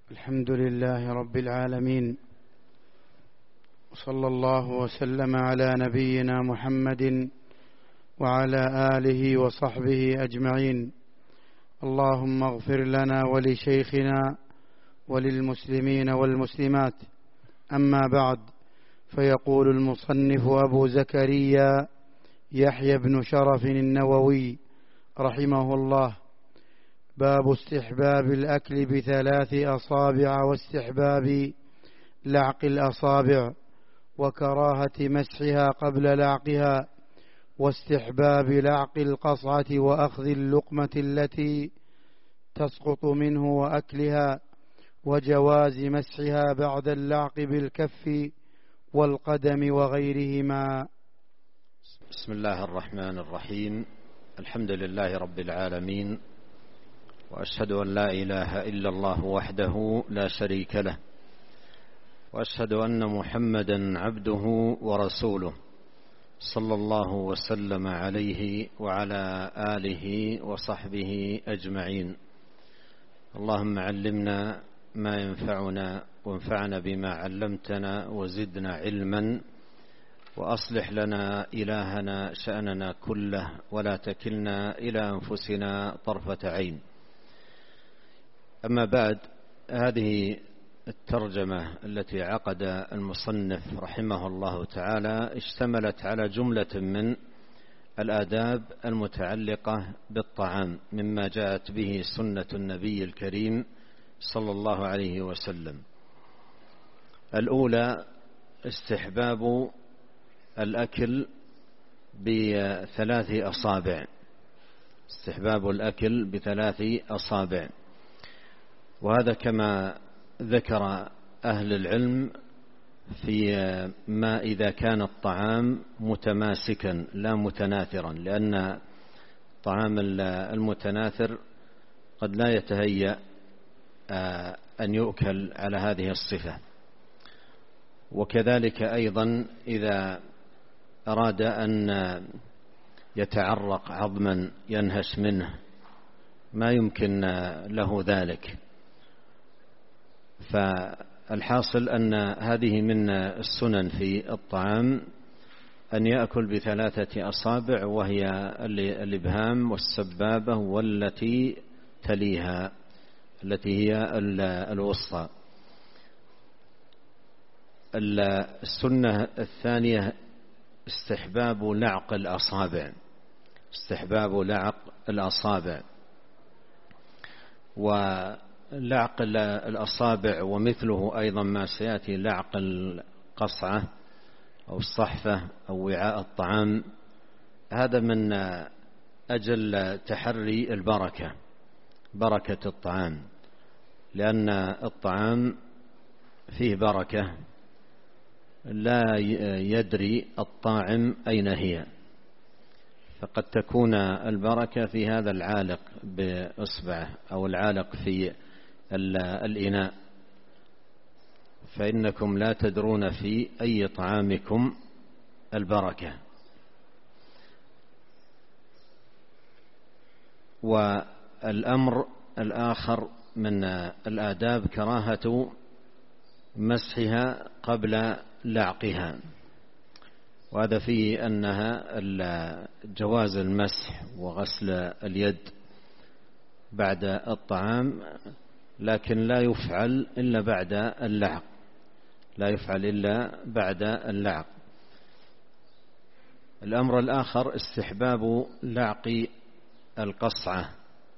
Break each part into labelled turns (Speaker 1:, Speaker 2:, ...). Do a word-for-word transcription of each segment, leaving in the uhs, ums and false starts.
Speaker 1: الحمد لله رب العالمين، وصلى الله وسلم على نبينا محمد وعلى آله وصحبه أجمعين. اللهم اغفر لنا ولشيخنا وللمسلمين والمسلمات. أما بعد، فيقول المصنف أبو زكريا يحيى بن شرف النووي رحمه الله: باب استحباب الأكل بثلاث أصابع واستحباب لعق الأصابع، وكراهة مسحها قبل لعقها، واستحباب لعق القصعة وأخذ اللقمة التي تسقط منه وأكلها، وجواز مسحها بعد اللعق بالكف والقدم وغيرهما.
Speaker 2: بسم الله الرحمن الرحيم. الحمد لله رب العالمين، وأشهد أن لا إله إلا الله وحده لا شريك له، وأشهد أن محمدا عبده ورسوله، صلى الله وسلم عليه وعلى آله وصحبه أجمعين. اللهم علمنا ما ينفعنا، وانفعنا بما علمتنا، وزدنا علما، وأصلح لنا إلهنا شأننا كله، ولا تكلنا إلى أنفسنا طرفة عين. أما بعد، هذه الترجمة التي عقد المصنف رحمه الله تعالى اشتملت على جملة من الآداب المتعلقة بالطعام مما جاءت به سنة النبي الكريم صلى الله عليه وسلم. الأولى استحباب الأكل بثلاث أصابع، استحباب الأكل بثلاث أصابع، وهذا كما ذكر أهل العلم في ما إذا كان الطعام متماسكا لا متناثرا، لأن الطعام المتناثر قد لا يتهيأ أن يؤكل على هذه الصفة. وكذلك أيضا إذا أراد أن يتعرق عظما ينهش منه ما يمكن له ذلك. فالحاصل أن هذه من السنن في الطعام أن يأكل بثلاثة أصابع، وهي الإبهام والسبابة والتي تليها التي هي الوسطى. السنة الثانية استحباب لعق الأصابع، استحباب لعق الأصابع. ولعق الأصابع ومثله أيضا ما سيأتي لعق القصعة أو الصحفة أو وعاء الطعام، هذا من أجل تحري البركة، بركة الطعام، لأن الطعام فيه بركة لا يدري الطاعم أين هي، فقد تكون البركة في هذا العالق بإصبعه أو العالق في الإناء، فإنكم لا تدرون في أي طعامكم البركة. والأمر الآخر من الآداب كراهة مسحها قبل لعقها، وهذا فيه أنها جواز المسح وغسل اليد بعد الطعام، لكن لا يفعل إلا بعد اللعق، لا يفعل إلا بعد اللعق. الأمر الآخر استحباب لعق القصعة،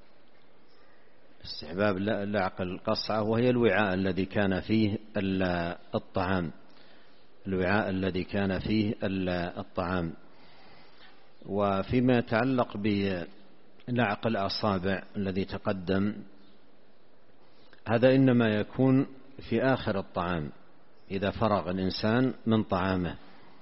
Speaker 2: استحباب لعق القصعة، وهي الوعاء الذي كان فيه الطعام، الوعاء الذي كان فيه الطعام. وفيما يتعلق بلعق الأصابع الذي تقدم، هذا إنما يكون في آخر الطعام إذا فرغ الإنسان من طعامه،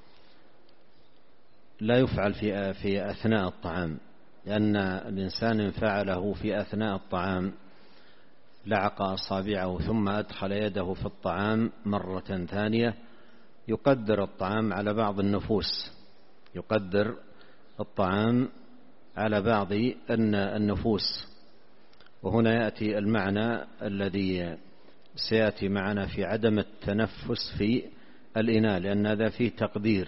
Speaker 2: لا يفعل في في أثناء الطعام، لأن الإنسان إن فعله في أثناء الطعام لعق أصابعه ثم أدخل يده في الطعام مرة ثانية يقدر الطعام على بعض النفوس، يقدر الطعام على بعض النفوس. وهنا يأتي المعنى الذي سيأتي معنا في عدم التنفس في الإناء، لأن هذا فيه تقدير.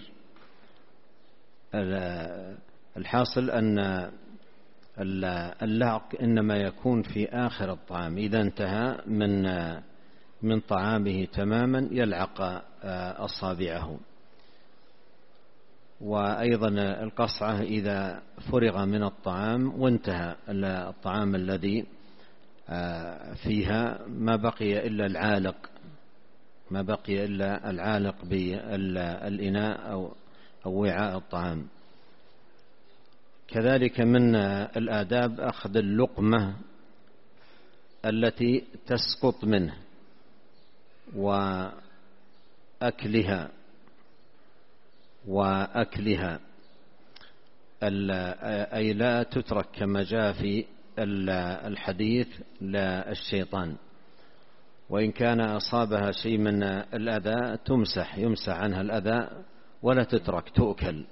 Speaker 2: الحاصل أن اللعق إنما يكون في آخر الطعام، إذا انتهى من من طعامه تماما يلعق أصابعه. وأيضا القصعة إذا فرغ من الطعام وانتهى الطعام الذي فيها، ما بقي إلا العالق ما بقي إلا العالق بالإناء أو أو وعاء الطعام. كذلك من الآداب أخذ اللقمة التي تسقط منه وأكلها وأكلها أي لا تترك كما جاء في الحديث للشيطان، وإن كان أصابها شيء من الأذى تمسح يمسح عنها الأذى ولا تترك تؤكل.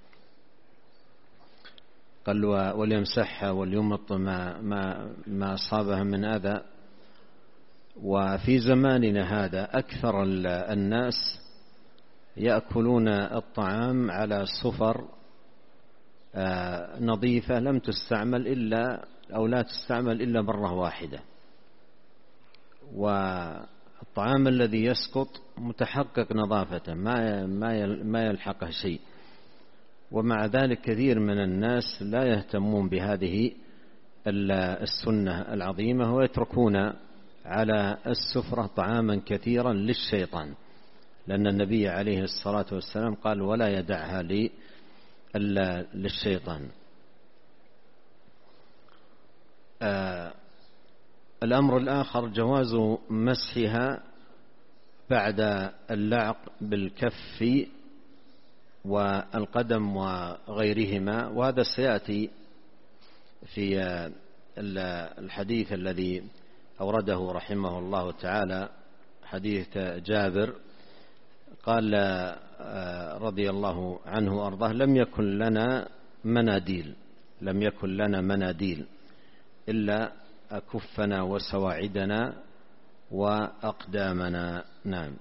Speaker 2: قال وليمسحها وليمط ما, ما, ما أصابها من أذى. وفي زماننا هذا أكثر الناس يأكلون الطعام على صفر نظيفة لم تستعمل إلا أو لا تستعمل إلا مرة واحدة، والطعام الذي يسقط متحقق نظافته ما ما يلحقه شيء. ومع ذلك كثير من الناس لا يهتمون بهذه السنة العظيمة ويتركون على السفرة طعاما كثيرا للشيطان، لأن النبي عليه الصلاة والسلام قال ولا يدعها للشيطان. آه الأمر الآخر جواز مسحها بعد اللعق بالكف والقدم وغيرهما، وهذا سيأتي في الحديث الذي أورده رحمه الله تعالى، حديث جابر قال رضي الله عنه وأرضاه لم يكن لنا مناديل لم يكن لنا مناديل إلا أكفنا وسواعدنا وأقدامنا. نعم.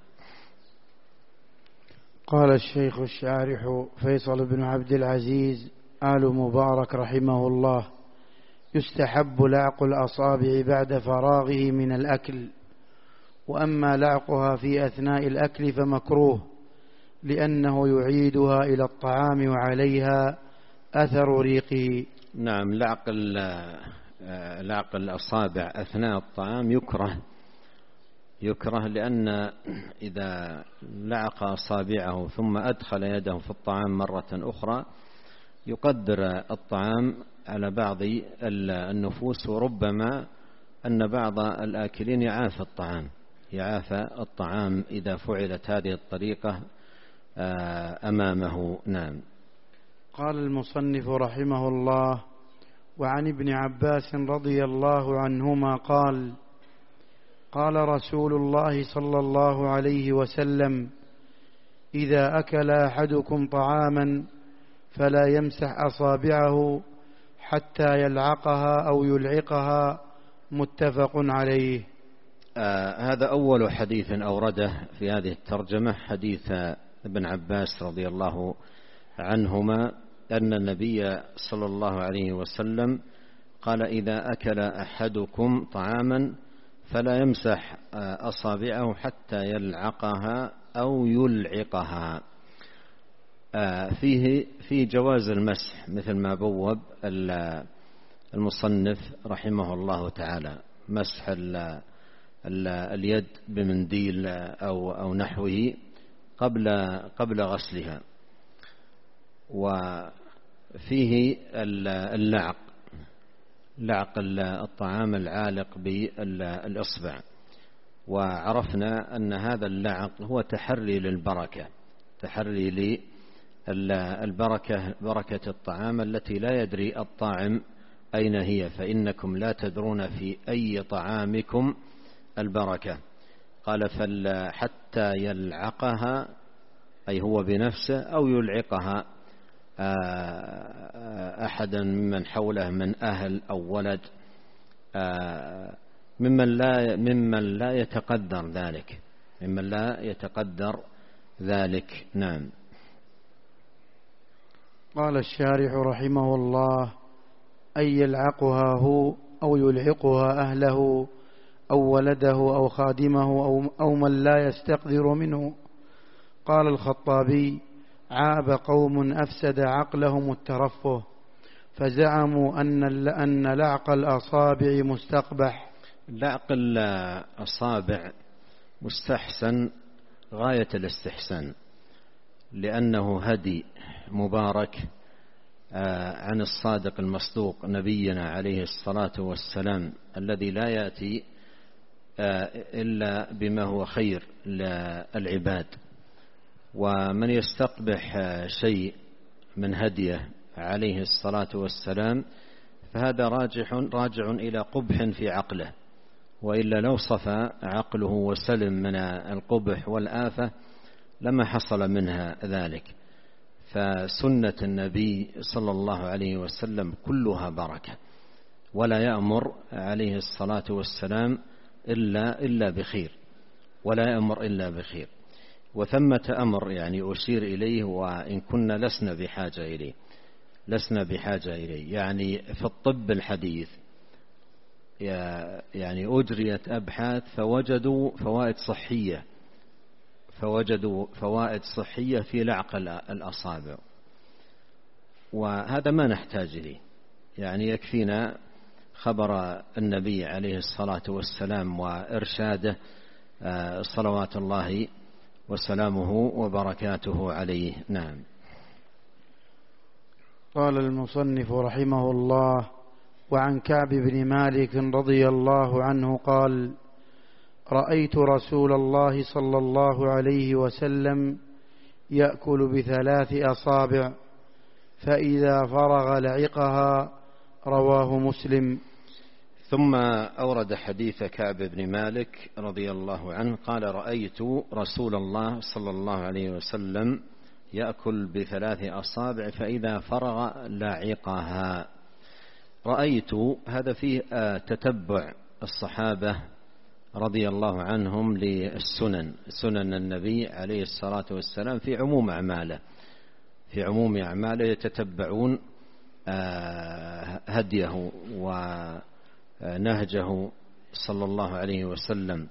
Speaker 1: قال الشيخ الشارح فيصل بن عبد العزيز آل مبارك رحمه الله: يستحب لعق الأصابع بعد فراغه من الأكل، وأما لعقها في أثناء الأكل فمكروه، لأنه يعيدها إلى الطعام وعليها أثر ريقه.
Speaker 2: نعم. لعق لعق الأصابع أثناء الطعام يكره يكره لأن إذا لعق أصابعه ثم أدخل يده في الطعام مرة أخرى يقدر الطعام على بعض النفوس، وربما أن بعض الآكلين يعافى الطعام يعافى الطعام إذا فعلت هذه الطريقة أمامه. نعم.
Speaker 1: قال المصنف رحمه الله: وعن ابن عباس رضي الله عنهما قال: قال رسول الله صلى الله عليه وسلم: إذا أكل أحدكم طعاما فلا يمسح أصابعه حتى يلعقها أو يلعقها، متفق عليه.
Speaker 2: آه هذا أول حديث أورده في هذه الترجمة، حديث ابن عباس رضي الله عنهما أن النبي صلى الله عليه وسلم قال: إذا أكل أحدكم طعاما فلا يمسح أصابعه حتى يلعقها أو يلعقها. فيه في جواز المسح مثل ما بوب المصنف رحمه الله تعالى، مسح اليد بمنديل أو أو نحوه قبل قبل غسلها. وفيه اللعق لعق الطعام العالق بالإصبع، وعرفنا أن هذا اللعق هو تحري للبركة تحري للبركة بركة الطعام التي لا يدري الطاعم أين هي، فإنكم لا تدرون في أي طعامكم البركة. قال: حتى يلعقها أي هو بنفسه أو يلعقها أحدا من حوله من أهل أو ولد، ممن لا ممن لا يتقدر ذلك ممن لا يتقدر ذلك. نعم.
Speaker 1: قال الشارح رحمه الله: أن يلعقها هو أو يلعقها أهله أو ولده أو خادمه أو, أو من لا يستقدر منه. قال الخطابي: عاب قوم أفسد عقلهم الترفه، فزعموا أن أن لعق الأصابع مستقبح.
Speaker 2: لعق الأصابع مستحسن غاية الاستحسان، لأنه هدي مبارك عن الصادق المصدوق نبينا عليه الصلاة والسلام، الذي لا يأتي إلا بما هو خير للعباد. ومن يستقبح شيء من هديه عليه الصلاة والسلام فهذا راجح راجع إلى قبح في عقله، وإلا لو صفى عقله وسلم من القبح والآفة لما حصل منها ذلك. فسنة النبي صلى الله عليه وسلم كلها بركة، ولا يأمر عليه الصلاة والسلام إلا إلا بخير، ولا يأمر إلا بخير. وثمة أمر يعني أشير إليه وإن كنا لسنا بحاجة إليه لسنا بحاجة إليه يعني في الطب الحديث يعني أجريت أبحاث فوجدوا فوائد صحية فوجدوا فوائد صحية في لعق الأصابع، وهذا ما نحتاج إليه. يعني يكفينا خبر النبي عليه الصلاة والسلام وإرشاده صلوات الله وسلامه وبركاته عليه. نعم.
Speaker 1: قال المصنف رحمه الله: وعن كعب بن مالك رضي الله عنه قال: رأيت رسول الله صلى الله عليه وسلم يأكل بثلاث أصابع، فإذا فرغ لعقها. رواه مسلم.
Speaker 2: ثم أورد حديث كعب بن مالك رضي الله عنه قال: رأيت رسول الله صلى الله عليه وسلم يأكل بثلاث أصابع فإذا فرغ لعقها. رأيت هذا فيه تتبع الصحابة رضي الله عنهم للسنن سنن النبي عليه الصلاة والسلام في عموم أعماله في عموم أعماله يتتبعون هديه ونهجه صلى الله عليه وسلم.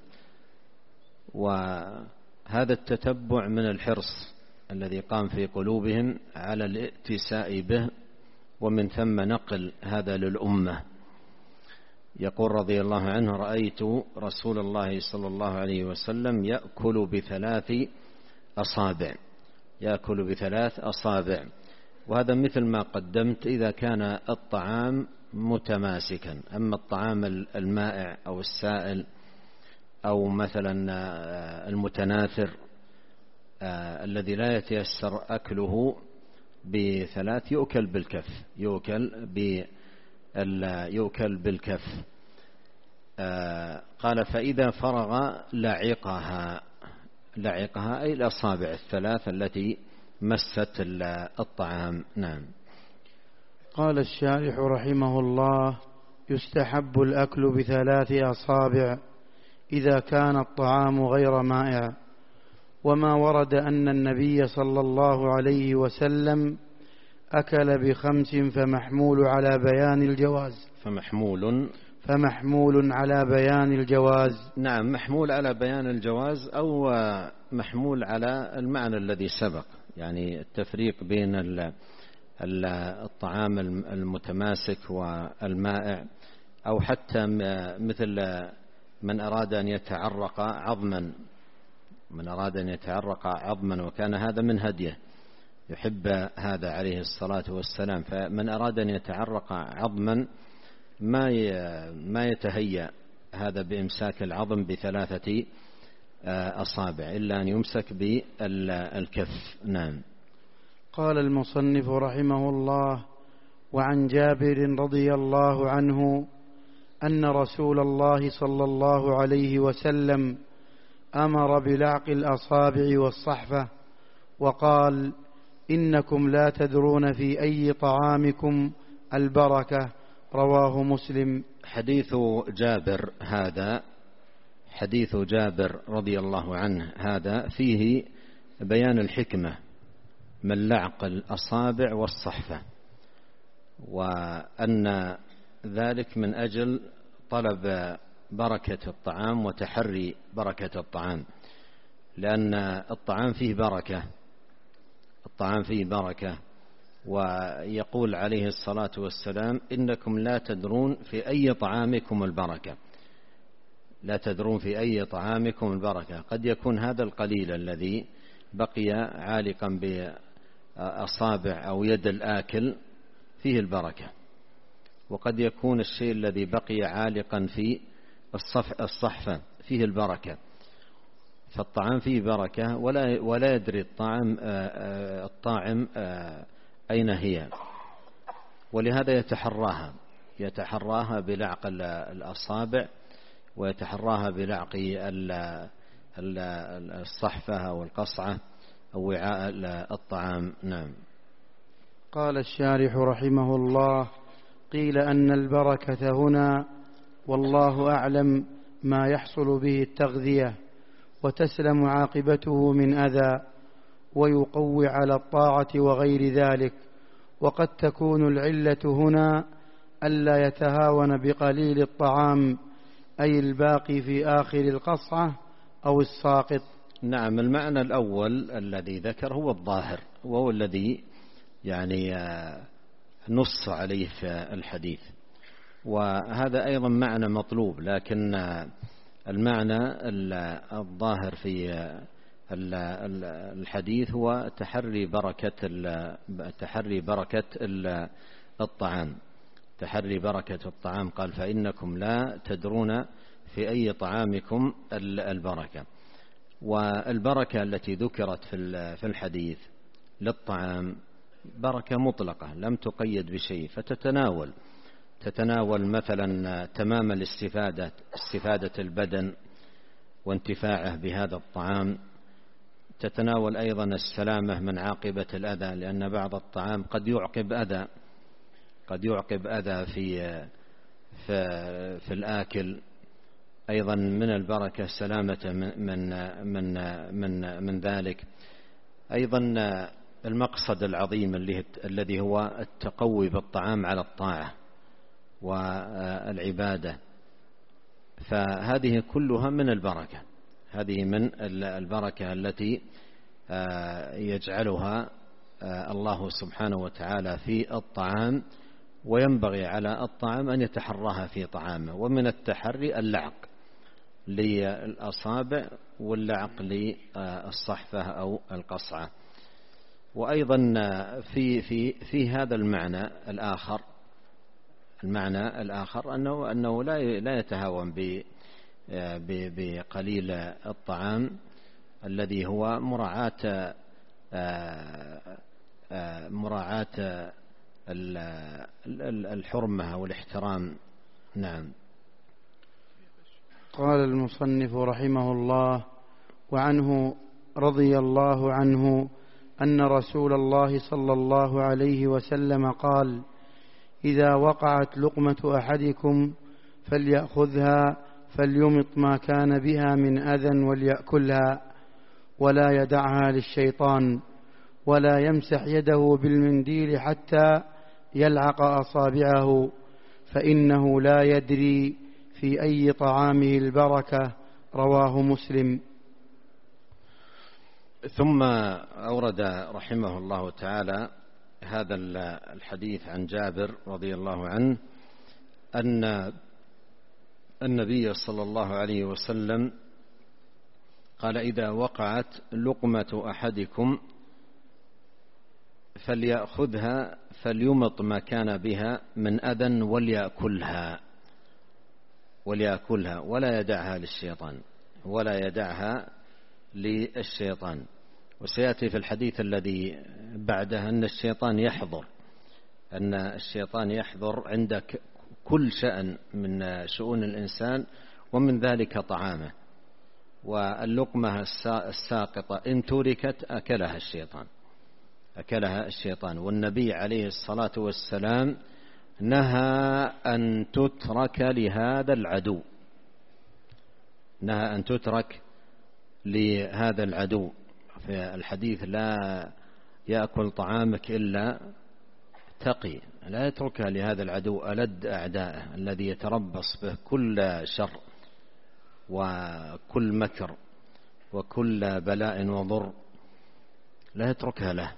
Speaker 2: وهذا التتبع من الحرص الذي قام في قلوبهم على الائتساء به، ومن ثم نقل هذا للأمة. يقول رضي الله عنه: رأيت رسول الله صلى الله عليه وسلم يأكل بثلاث أصابع يأكل بثلاث أصابع وهذا مثل ما قدمت إذا كان الطعام متماسكا. أما الطعام المائع أو السائل أو مثلا المتناثر الذي لا يتيسر أكله بثلاث يؤكل بالكف يؤكل يؤكل بالكف. قال: فإذا فرغ لعقها لعقها أي الأصابع الثلاث التي مست الطعام. نعم.
Speaker 1: قال الشارح رحمه الله: يستحب الأكل بثلاث أصابع إذا كان الطعام غير مائع. وما ورد أن النبي صلى الله عليه وسلم أكل بخمس فمحمول على بيان الجواز
Speaker 2: فمحمول
Speaker 1: فمحمول على بيان الجواز.
Speaker 2: نعم، محمول على بيان الجواز أو محمول على المعنى الذي سبق، يعني التفريق بين الطعام المتماسك والمائع، أو حتى مثل من أراد أن يتعرق عظما من أراد أن يتعرق عظما وكان هذا من هديه يحب هذا عليه الصلاة والسلام، فمن أراد أن يتعرق عظما ما ما يتهيأ هذا بإمساك العظم بثلاثة أصابع إلا أن يمسك بالكف. نعم.
Speaker 1: قال المصنف رحمه الله: وعن جابر رضي الله عنه أن رسول الله صلى الله عليه وسلم أمر بلعق الأصابع والصحفة وقال: إنكم لا تدرون في أي طعامكم البركة. رواه مسلم.
Speaker 2: حديث جابر هذا حديث جابر رضي الله عنه هذا فيه بيان الحكمة من لعق الأصابع والصحفة، وأن ذلك من أجل طلب بركة الطعام وتحري بركة الطعام، لأن الطعام فيه بركة الطعام فيه بركة ويقول عليه الصلاة والسلام: إنكم لا تدرون في أي طعامكم البركة لا تدرون في أي طعامكم البركة. قد يكون هذا القليل الذي بقي عالقا بأصابع أو يد الآكل فيه البركة، وقد يكون الشيء الذي بقي عالقا في الصحفة فيه البركة. فالطعام فيه بركة ولا ولا يدري الطعام الطاعم أين هي، ولهذا يتحراها يتحراها بلعق الأصابع، ويتحراها بلعق الصحفة أو القصعة أو وعاء الطعام. نعم.
Speaker 1: قال الشارح رحمه الله: قيل أن البركة هنا والله أعلم ما يحصل به التغذية وتسلم عاقبته من أذى ويقوي على الطاعة وغير ذلك، وقد تكون العلة هنا ألا يتهاون بقليل الطعام، أي الباقي في آخر القصعة أو الساقط.
Speaker 2: نعم، المعنى الأول الذي ذكر هو الظاهر، وهو الذي يعني نص عليه في الحديث، وهذا أيضا معنى مطلوب، لكن المعنى الظاهر في الحديث هو تحري بركة تحري بركة الطعام تحري بركة الطعام. قال: فإنكم لا تدرون في أي طعامكم البركة. والبركة التي ذكرت في الحديث للطعام بركة مطلقة لم تقيد بشيء، فتتناول تتناول مثلا تمام الاستفادة استفادة البدن وانتفاعه بهذا الطعام، تتناول أيضا السلامة من عاقبة الأذى، لأن بعض الطعام قد يعقب أذى قد يعقب أذى في في, في الآكل. أيضا من البركة سلامة من من من من ذلك. أيضا المقصد العظيم الذي هو التقوي بالطعام على الطاعة والعبادة، فهذه كلها من البركة هذه من البركة التي يجعلها الله سبحانه وتعالى في الطعام، وينبغي على الطعام أن يتحرها في طعامه. ومن التحري اللعق للأصابع واللعق للصحفة أو القصعة. وأيضا في في في هذا المعنى الآخر المعنى الآخر أنه أنه لا لا يتهاون بقليل الطعام الذي هو مراعاة مراعاة الحرمة والاحترام. نعم.
Speaker 1: قال المصنف رحمه الله: وعنه رضي الله عنه أن رسول الله صلى الله عليه وسلم قال: إذا وقعت لقمة أحدكم فليأخذها فليمط ما كان بها من أذى وليأكلها ولا يدعها للشيطان، ولا يمسح يده بالمنديل حتى يلعق أصابعه، فإنه لا يدري في أي طعامه البركة. رواه مسلم.
Speaker 2: ثم أورد رحمه الله تعالى هذا الحديث عن جابر رضي الله عنه أن النبي صلى الله عليه وسلم قال: إذا وقعت لقمة أحدكم فليأخذها فليمط ما كان بها من أذى وليأكلها وليأكلها ولا يدعها للشيطان ولا يدعها للشيطان. وسيأتي في الحديث الذي بعده أن الشيطان يحضر أن الشيطان يحضر عندك كل شأن من شؤون الإنسان، ومن ذلك طعامه. واللقمة الساقطة إن تركت أكلها الشيطان أكلها الشيطان والنبي عليه الصلاة والسلام نهى أن تترك لهذا العدو، نهى أن تترك لهذا العدو في الحديث: لا يأكل طعامك إلا تقي، لا يتركها لهذا العدو ألد أعدائه الذي يتربص به كل شر وكل مكر وكل بلاء وضر، لا يتركها له.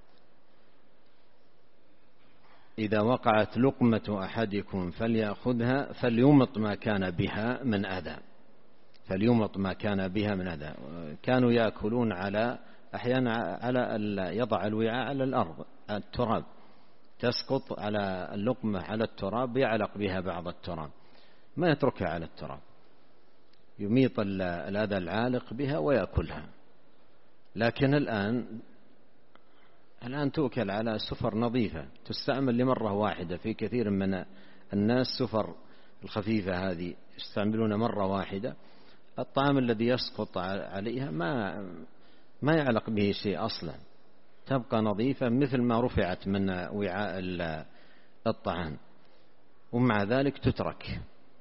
Speaker 2: إذا وقعت لقمة أحدكم فليأخذها فليمط ما كان بها من أذى، فليمط ما كان بها من أذى. كانوا يأكلون على أحيانا على يضع الوعاء على الأرض، التراب، تسقط على اللقمة على التراب يعلق بها بعض التراب، ما يتركها على التراب، يميط الأذى العالق بها ويأكلها. لكن الآن الآن تؤكل على سفر نظيفة تستعمل لمرة واحدة. في كثير من الناس سفر الخفيفة هذه يستعملون مرة واحدة، الطعام الذي يسقط عليها ما ما يعلق به شيء أصلا، تبقى نظيفة مثل ما رفعت من وعاء الطعام، ومع ذلك تترك.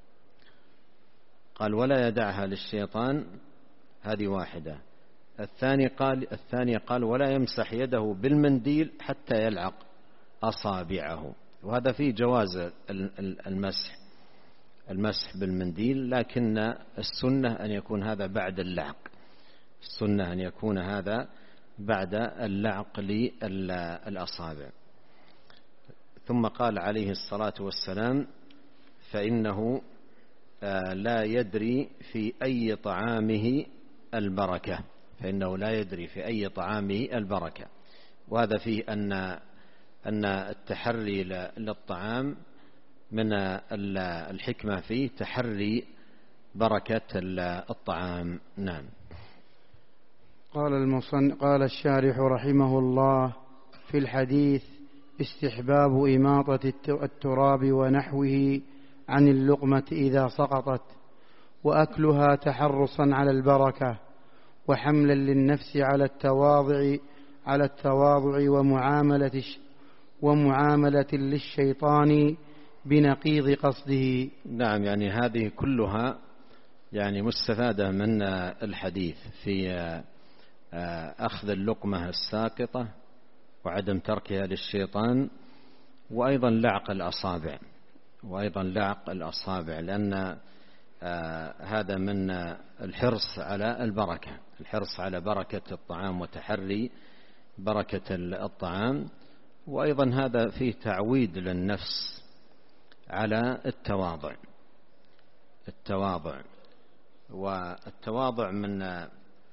Speaker 2: قال: ولا يدعها للشيطان، هذه واحدة. الثاني قال الثانية قال: ولا يمسح يده بالمنديل حتى يلعق أصابعه. وهذا فيه جواز المسح المسح بالمنديل، لكن السنة أن يكون هذا بعد اللعق، السنة أن يكون هذا بعد اللعق للأصابع. ثم قال عليه الصلاة والسلام: فإنه لا يدري في أي طعامه البركة، فإنه لا يدري في أي طعامه البركة. وهذا فيه أن أن التحري للطعام من الحكمة فيه تحري بركة الطعام. نعم.
Speaker 1: قال المصن قال الشارح رحمه الله في الحديث: استحباب إماطة التراب ونحوه عن اللقمة إذا سقطت، وأكلها تحرصا على البركة، وحملا للنفس على التواضع على التواضع ومعاملة ومعاملة للشيطان بنقيض قصده.
Speaker 2: نعم، يعني هذه كلها يعني مستفادة من الحديث في أخذ اللقمة الساقطة وعدم تركها للشيطان، وأيضا لعق الأصابع وأيضا لعق الأصابع لأن هذا من الحرص على البركة، الحرص على بركة الطعام وتحري بركة الطعام. وأيضا هذا فيه تعويد للنفس على التواضع، التواضع والتواضع من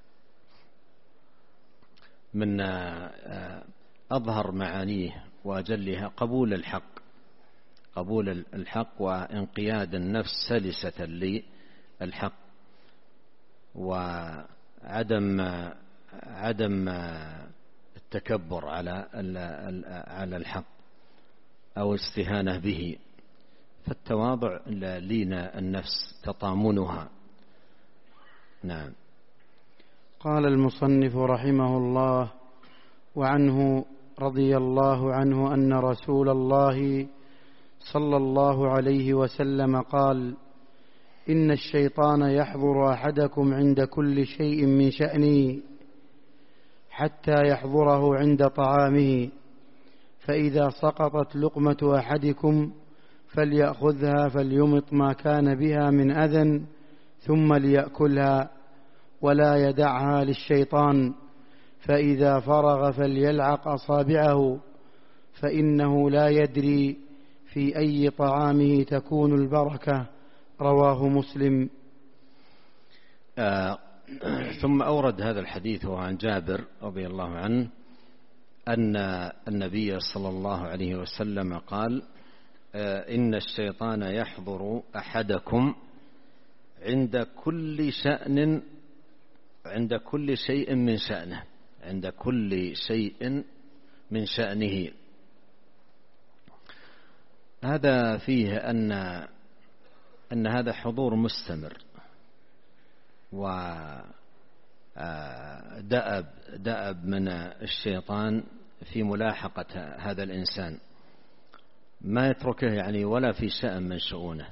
Speaker 2: من أظهر معانيه وأجلها قبول الحق، قبول الحق وانقياد النفس سلسة للحق، وعدم عدم التكبر على على الحق أو الاستهانة به. فالتواضع لين النفس تطامنها. نعم.
Speaker 1: قال المصنف رحمه الله: وعنه رضي الله عنه أن رسول الله صلى الله عليه وسلم قال: إن الشيطان يحضر أحدكم عند كل شيء من شأنه حتى يحضره عند طعامه، فإذا سقطت لقمة أحدكم فليأخذها فليمط ما كان بها من أذى ثم ليأكلها، ولا يدعها للشيطان، فإذا فرغ فليلعق أصابعه، فإنه لا يدري في أي طعامه تكون البركة. رواه مسلم.
Speaker 2: آه ثم أورد هذا الحديث عن جابر رضي الله عنه أن النبي صلى الله عليه وسلم قال: آه إن الشيطان يحضر أحدكم عند كل شأن عند كل شيء من شأنه عند كل شيء من شأنه. هذا فيه أن أن هذا حضور مستمر ودأب دأب من الشيطان في ملاحقة هذا الإنسان، ما يتركه يعني ولا في شأن من شؤونه،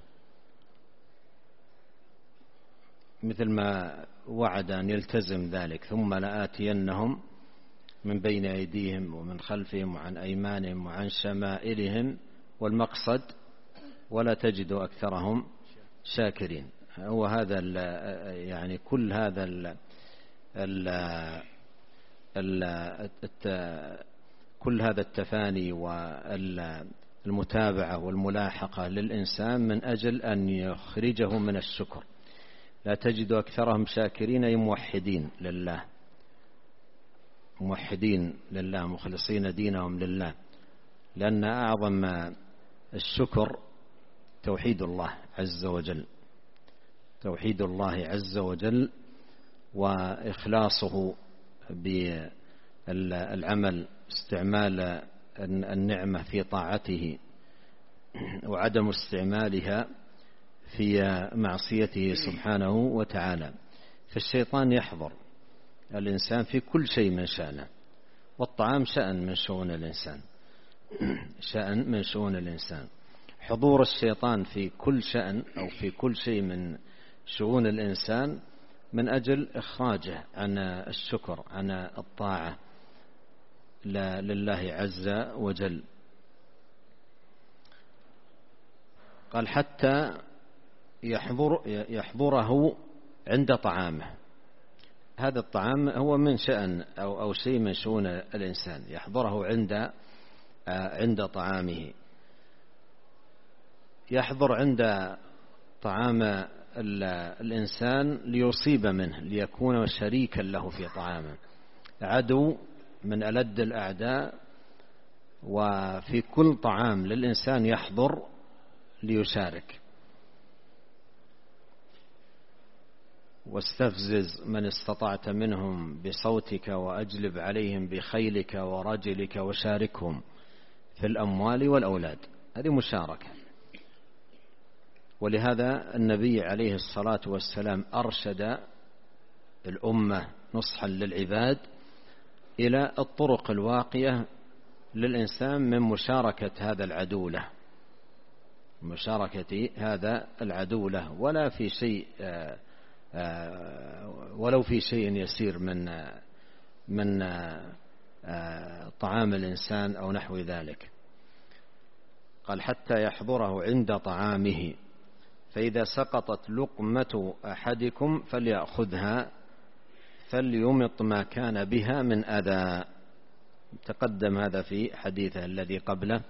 Speaker 2: مثل ما وعد أن يلتزم ذلك: ثم لآتينهم من بين أيديهم ومن خلفهم وعن أيمانهم وعن شمائلهم، والمقصد ولا تجد أكثرهم شاكرين. هو هذا يعني كل هذا ال ال ال كل هذا التفاني والمتابعة والملاحقة للإنسان من أجل أن يخرجه من الشكر. لا تجد أكثرهم شاكرين، أي موحدين لله، موحدين لله مخلصين دينهم لله، لأن أعظم الشكر توحيد الله عز وجل، توحيد الله عز وجل وإخلاصه بالعمل، استعمال النعمة في طاعته وعدم استعمالها في معصيته سبحانه وتعالى. فالشيطان يحضر الإنسان في كل شيء من شأنه، والطعام شأن من شؤون الإنسان، شأن من شؤون الإنسان. حضور الشيطان في كل شأن أو في كل شيء من شؤون الإنسان من أجل إخراجه عن الشكر، عن الطاعة لله عز وجل. قال: حتى يحضر يحضره عند طعامه. هذا الطعام هو من شأن أو أو شيء من شؤون الإنسان، يحضره عند عند طعامه. يحضر عند طعام الإنسان ليصيب منه، ليكون شريكا له في طعامه. عدو من ألد الأعداء، وفي كل طعام للإنسان يحضر ليشارك. واستفزز من استطعت منهم بصوتك وأجلب عليهم بخيلك ورجلك وشاركهم في الأموال والأولاد. هذه مشاركة. ولهذا النبي عليه الصلاة والسلام أرشد الأمة نصحا للعباد إلى الطرق الواقية للإنسان من مشاركة هذا العدو له، مشاركة هذا العدو له، ولا في شيء ولو في شيء يسير من من طعام الإنسان أو نحو ذلك. قال: حتى يحضره عند طعامه، فإذا سقطت لقمة أحدكم فليأخذها فليمط ما كان بها من أذى. تقدم هذا في حديثه الذي قبله.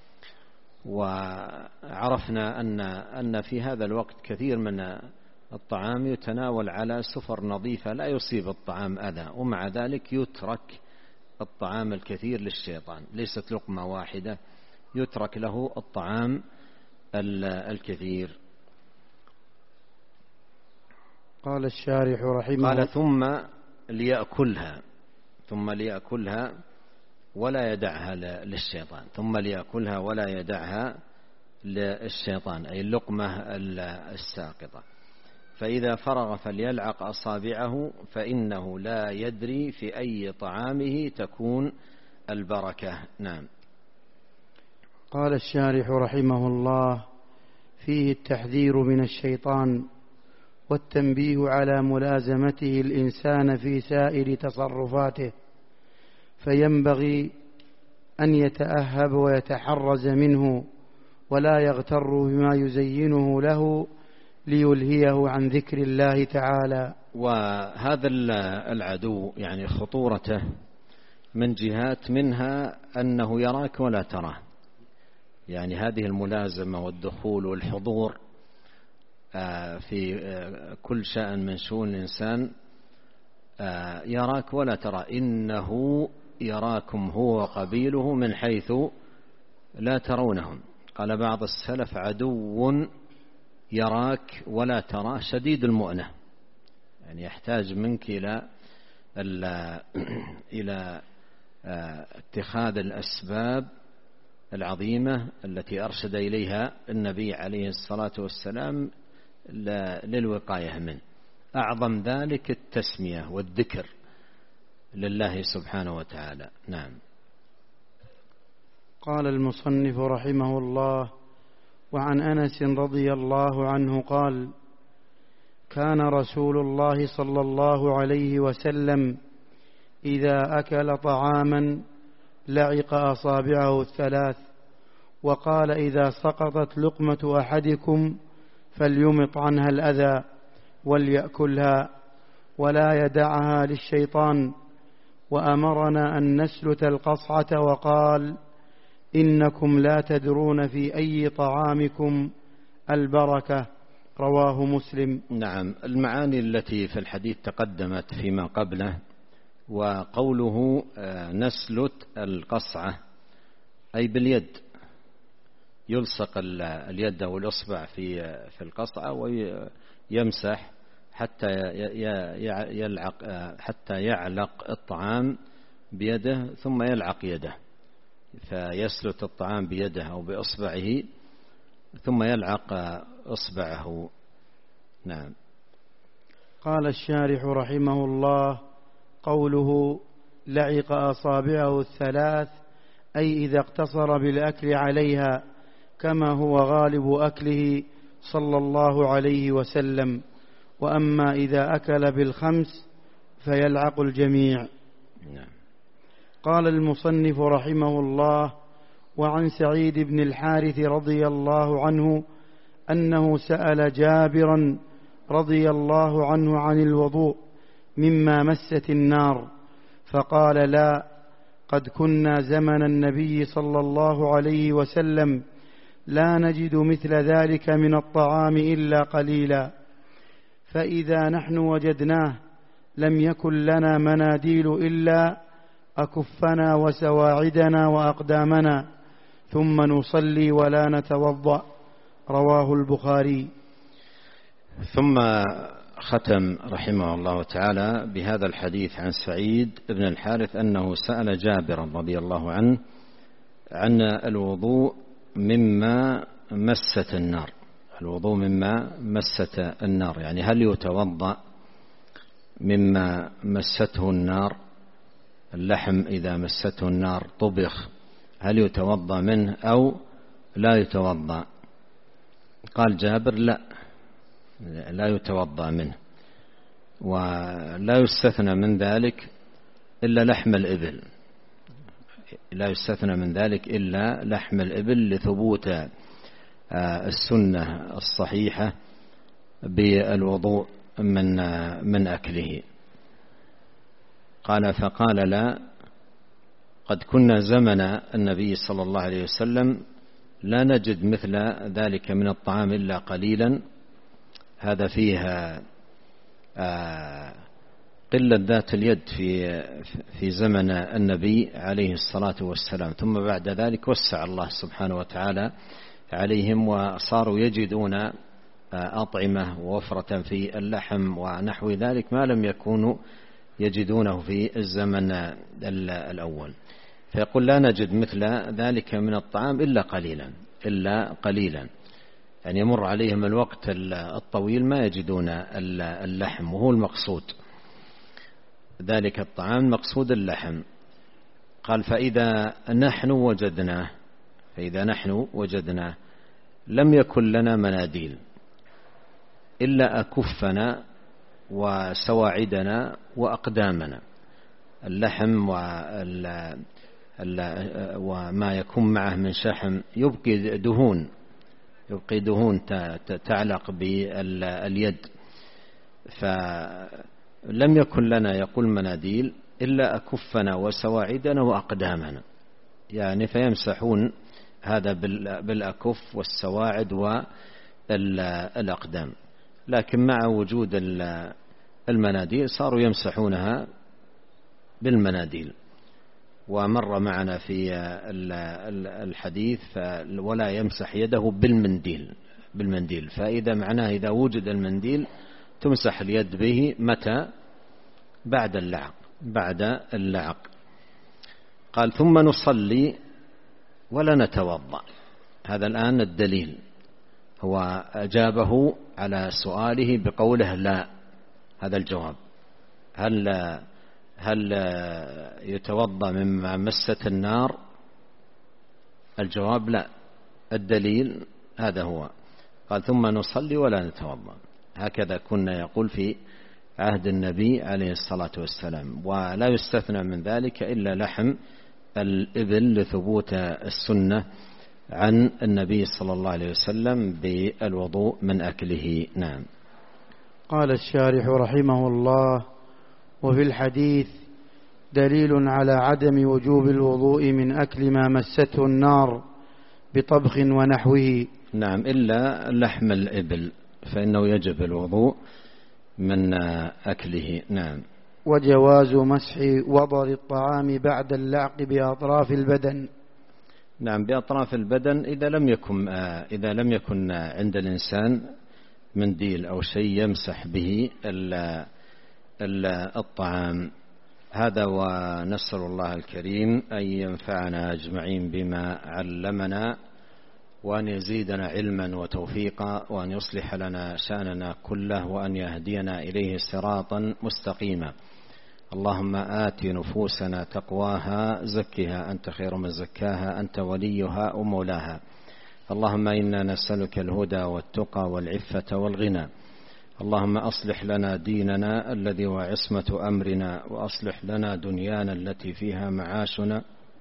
Speaker 2: وعرفنا أن أن في هذا الوقت كثير من الطعام يتناول على سفر نظيفة لا يصيب الطعام أذى، ومع ذلك يترك الطعام الكثير للشيطان، ليست لقمة واحدة، يترك له الطعام الكثير.
Speaker 1: قال الشارح رحمه
Speaker 2: قال: ثم ليأكلها، ثم ليأكلها ولا يدعها للشيطان، ثم ليأكلها ولا يدعها للشيطان، أي اللقمة الساقطة. فإذا فرغ فليلعق أصابعه فإنه لا يدري في أي طعامه تكون البركة. نعم.
Speaker 1: قال الشارح رحمه الله: فيه التحذير من الشيطان والتنبيه على ملازمته الإنسان في سائر تصرفاته، فينبغي أن يتأهب ويتحرز منه، ولا يغتر بما يزينه له ليلهيه عن ذكر الله تعالى.
Speaker 2: وهذا العدو يعني خطورته من جهات، منها أنه يراك ولا تراه، يعني هذه الملازمة والدخول والحضور في كل شأن من شؤون الإنسان، يراك ولا ترى. إنه يراكم هو وقبيله من حيث لا ترونهم. قال بعض السلف: عدو يراك ولا ترى شديد المؤنة، يعني يحتاج منك إلى إلى اتخاذ الأسباب العظيمة التي أرشد إليها النبي عليه الصلاة والسلام للوقاية منه. أعظم ذلك التسمية والذكر لله سبحانه وتعالى. نعم.
Speaker 1: قال المصنف رحمه الله: وعن أنس رضي الله عنه قال: كان رسول الله صلى الله عليه وسلم إذا أكل طعاما لعق أصابعه الثلاث، وقال: إذا سقطت لقمة أحدكم فليمط عنها الأذى وليأكلها ولا يدعها للشيطان، وأمرنا أن نسلت القصعة، وقال: إنكم لا تدرون في أي طعامكم البركة. رواه مسلم.
Speaker 2: نعم. المعاني التي في الحديث تقدمت فيما قبله، وقوله نسلت القصعة أي باليد، يلصق اليد أو الأصبع في في القصعة ويمسح حتى يلعق حتى يعلق الطعام بيده ثم يلعق يده، فيسلت الطعام بيده أو بإصبعه ثم يلعق إصبعه. نعم.
Speaker 1: قال الشارح رحمه الله: قوله لعق أصابعه الثلاث أي إذا اقتصر بالأكل عليها، كما هو غالب أكله صلى الله عليه وسلم، وأما إذا أكل بالخمس فيلعق الجميع.
Speaker 2: نعم.
Speaker 1: قال المصنف رحمه الله: وعن سعيد بن الحارث رضي الله عنه أنه سأل جابرا رضي الله عنه عن الوضوء مما مست النار، فقال: لا، قد كنا زمن النبي صلى الله عليه وسلم لا نجد مثل ذلك من الطعام إلا قليلا، فإذا نحن وجدناه لم يكن لنا مناديل إلا أكفنا وسواعدنا وأقدامنا، ثم نصلي ولا نتوضأ. رواه البخاري.
Speaker 2: ثم ختم رحمه الله تعالى بهذا الحديث عن سعيد بن الحارث أنه سأل جابر رضي الله عنه عن الوضوء مما مست النار. الوضوء مما مست النار يعني هل يتوضأ مما مسته النار؟ اللحم إذا مسته النار طبخ، هل يتوضأ منه أو لا يتوضأ؟ قال جابر: لا، لا يتوضأ منه، ولا يستثنى من ذلك إلا لحم الإبل، لا يستثنى من ذلك إلا لحم الإبل لثبوت السنة الصحيحة بالوضوء من من أكله. قال: فقال: لا، قد كنا زمن النبي صلى الله عليه وسلم لا نجد مثل ذلك من الطعام إلا قليلا. هذا فيها قلة ذات اليد في في زمن النبي عليه الصلاة والسلام، ثم بعد ذلك وسع الله سبحانه وتعالى عليهم وصاروا يجدون أطعمة ووفرة في اللحم ونحو ذلك ما لم يكونوا يجدونه في الزمن الأول. فيقول: لا نجد مثل ذلك من الطعام إلا قليلا إلا قليلا يعني يمر عليهم الوقت الطويل ما يجدون اللحم، وهو المقصود ذلك الطعام مقصود اللحم. قال: فإذا نحن وجدناه فإذا نحن وجدناه لم يكن لنا مناديل إلا أكفنا وسواعدنا وأقدامنا. اللحم وما يكون معه من شحم يبقي دهون يبقي دهون تعلق باليد، فلم يكن لنا يقول مناديل إلا أكفنا وسواعدنا وأقدامنا، يعني فيمسحون هذا بالأكف والسواعد والأقدام، لكن مع وجود المناديل صاروا يمسحونها بالمناديل. ومر معنا في الحديث: ولا يمسح يده بالمنديل بالمنديل فإذا معناه إذا وجد المنديل تمسح اليد به متى؟ بعد اللعق بعد اللعق. قال: ثم نصلي ولا نتوضأ. هذا الآن الدليل، هو أجابه على سؤاله بقوله لا. هذا الجواب: هل هل يتوضأ مما مست النار الجواب لا، الدليل هذا هو، قال ثم نصلي ولا نتوضأ. هكذا كنا يقول في عهد النبي عليه الصلاة والسلام، ولا يستثنى من ذلك إلا لحم الإبل لثبوت السنة عن النبي صلى الله عليه وسلم بالوضوء من أكله. نعم.
Speaker 1: قال الشارح رحمه الله: وفي الحديث دليل على عدم وجوب الوضوء من أكل ما مسته النار بطبخ ونحوه.
Speaker 2: نعم، إلا لحم الإبل فإنه يجب الوضوء من أكله. نعم.
Speaker 1: وجواز مسح وضر الطعام بعد اللعق بأطراف البدن.
Speaker 2: نعم، بأطراف البدن إذا لم يكن إذا لم يكن عند الإنسان منديل أو شيء يمسح به الطعام. هذا، ونسأل الله الكريم أن ينفعنا أجمعين بما علمنا، وأن يزيدنا علما وتوفيقا، وأن يصلح لنا شأننا كله، وأن يهدينا إليه صراطا مستقيما. اللهم آت نفوسنا تقواها، زكها أنت خير من زكاها، أنت وليها ومولاها. اللهم إنا نسألك الهدى والتقى والعفة والغنى. اللهم أصلح لنا ديننا الذي هو عصمة أمرنا، وأصلح لنا دنيانا التي فيها معاشنا،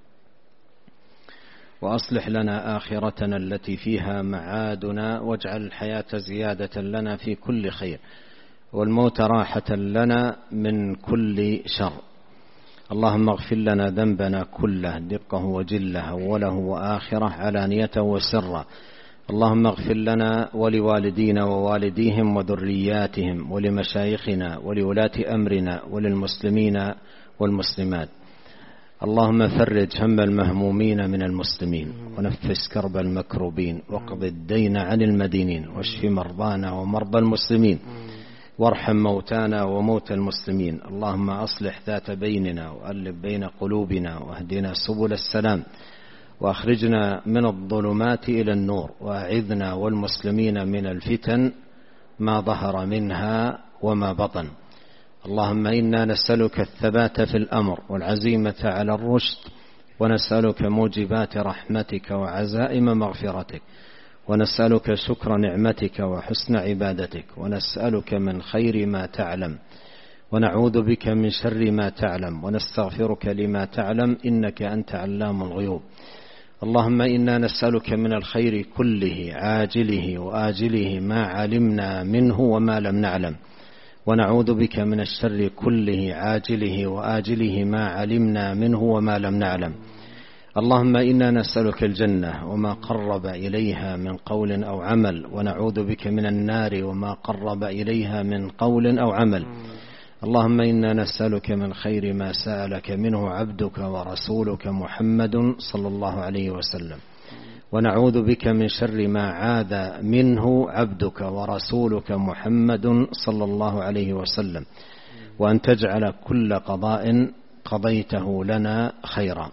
Speaker 2: وأصلح لنا آخرتنا التي فيها معادنا، واجعل الحياة زيادة لنا في كل خير، والموت راحة لنا من كل شر. اللهم اغفر لنا ذنبنا كله، دقه وجله، أوله وآخره، علانيته وسره. اللهم اغفر لنا ولوالدينا ووالديهم وذرياتهم، ولمشايخنا ولولاة أمرنا، وللمسلمين والمسلمات. اللهم فرج هم المهمومين من المسلمين، ونفس كرب المكروبين، واقض الدين عن المدينين، واشف مرضانا ومرضى المسلمين، وارحم موتانا وموتى المسلمين. اللهم أصلح ذات بيننا، وألف بين قلوبنا، واهدنا سبل السلام، وأخرجنا من الظلمات إلى النور، وأعذنا والمسلمين من الفتن ما ظهر منها وما بطن. اللهم إنا نسألك الثبات في الأمر، والعزيمة على الرشد، ونسألك موجبات رحمتك وعزائم مغفرتك، ونسألك شكر نعمتك وحسن عبادتك، ونسألك من خير ما تعلم، ونعوذ بك من شر ما تعلم، ونستغفرك لما تعلم، إنك أنت علام الغيوب. اللهم إنا نسألك من الخير كله عاجله وآجله ما علمنا منه وما لم نعلم، ونعوذ بك من الشر كله عاجله وآجله ما علمنا منه وما لم نعلم. اللهم إنا نسألك الجنة وما قرب إليها من قول أو عمل، ونعوذ بك من النار وما قرب إليها من قول أو عمل. اللهم إنا نسألك من خير ما سألك منه عبدك ورسولك محمد صلى الله عليه وسلم، ونعوذ بك من شر ما عاذ منه عبدك ورسولك محمد صلى الله عليه وسلم، وأن تجعل كل قضاء قضيته لنا خيرا.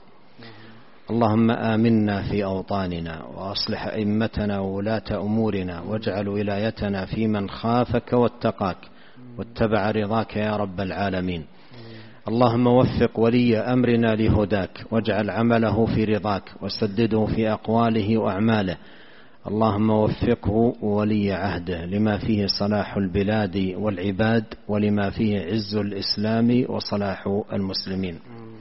Speaker 2: اللهم آمنا في أوطاننا، وأصلح أئمتنا وولاة أمورنا، واجعل ولايتنا في من خافك واتقاك واتبع رضاك يا رب العالمين. اللهم وفق ولي أمرنا لهداك، واجعل عمله في رضاك، وسدده في أقواله وأعماله. اللهم وفقه ولي عهده لما فيه صلاح البلاد والعباد، ولما فيه عز الإسلام وصلاح المسلمين.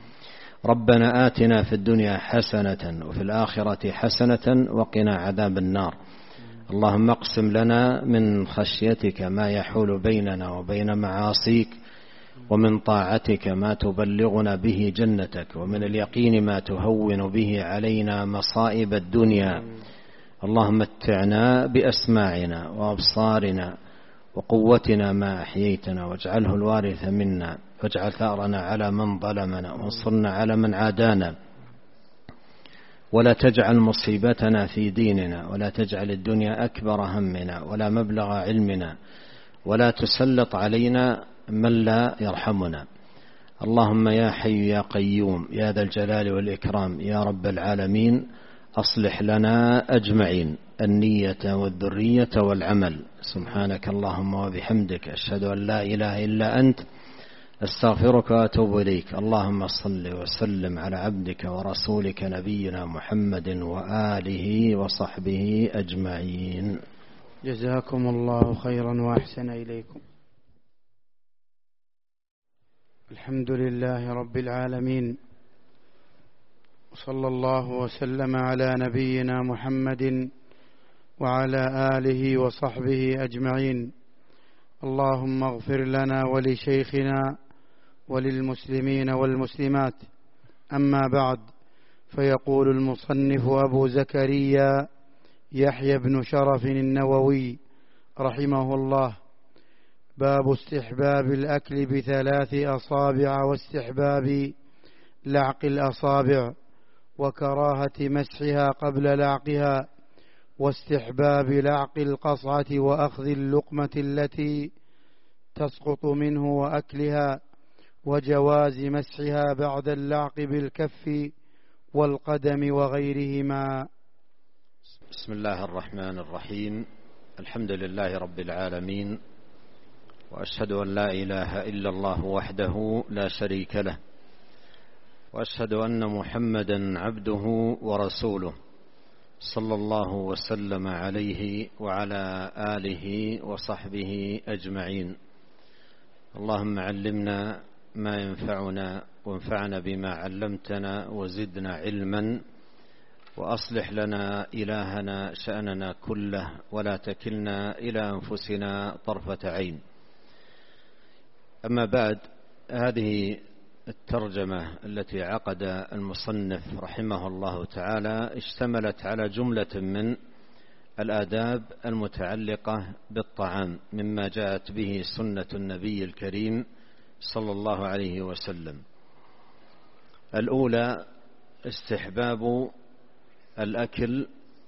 Speaker 2: ربنا آتنا في الدنيا حسنة، وفي الآخرة حسنة، وقنا عذاب النار. اللهم اقسم لنا من خشيتك ما يحول بيننا وبين معاصيك، ومن طاعتك ما تبلغنا به جنتك، ومن اليقين ما تهون به علينا مصائب الدنيا. اللهم متعنا بأسماعنا وأبصارنا وقوتنا ما أحييتنا، واجعله الوارث منا، واجعل ثأرنا على من ظلمنا، وانصرنا على من عادانا، ولا تجعل مصيبتنا في ديننا، ولا تجعل الدنيا أكبر همنا ولا مبلغ علمنا، ولا تسلط علينا من لا يرحمنا. اللهم يا حي يا قيوم يا ذا الجلال والإكرام يا رب العالمين، أصلح لنا أجمعين النية والذرية والعمل. سبحانك اللهم وبحمدك، أشهد أن لا إله إلا أنت، أستغفرك وأتوب إليك. اللهم صل وسلم على عبدك ورسولك نبينا محمد وآله وصحبه أجمعين.
Speaker 1: جزاكم الله خيرا وأحسن إليكم. الحمد لله رب العالمين، صلى الله وسلم على نبينا محمد وعلى آله وصحبه أجمعين. اللهم اغفر لنا ولشيخنا وللمسلمين والمسلمات. أما بعد، فيقول المصنف أبو زكريا يحيى بن شرف النووي رحمه الله: باب استحباب الأكل بثلاث أصابع واستحباب لعق الأصابع وكراهة مسحها قبل لعقها واستحباب لعق القصعة وأخذ اللقمة التي تسقط منه وأكلها وجواز مسحها بعد اللعق بالكف والقدم وغيرهما.
Speaker 2: بسم الله الرحمن الرحيم. الحمد لله رب العالمين، وأشهد أن لا إله إلا الله وحده لا شريك له، وأشهد أن محمدا عبده ورسوله صلى الله وسلم عليه وعلى آله وصحبه أجمعين. اللهم علمنا ما ينفعنا وانفعنا بما علمتنا وزدنا علما، وأصلح لنا إلهنا شأننا كله ولا تكلنا إلى أنفسنا طرفة عين. أما بعد، هذه الترجمة التي عقد المصنف رحمه الله تعالى اشتملت على جملة من الآداب المتعلقة بالطعام مما جاءت به سنة النبي الكريم صلى الله عليه وسلم. الأولى استحباب الأكل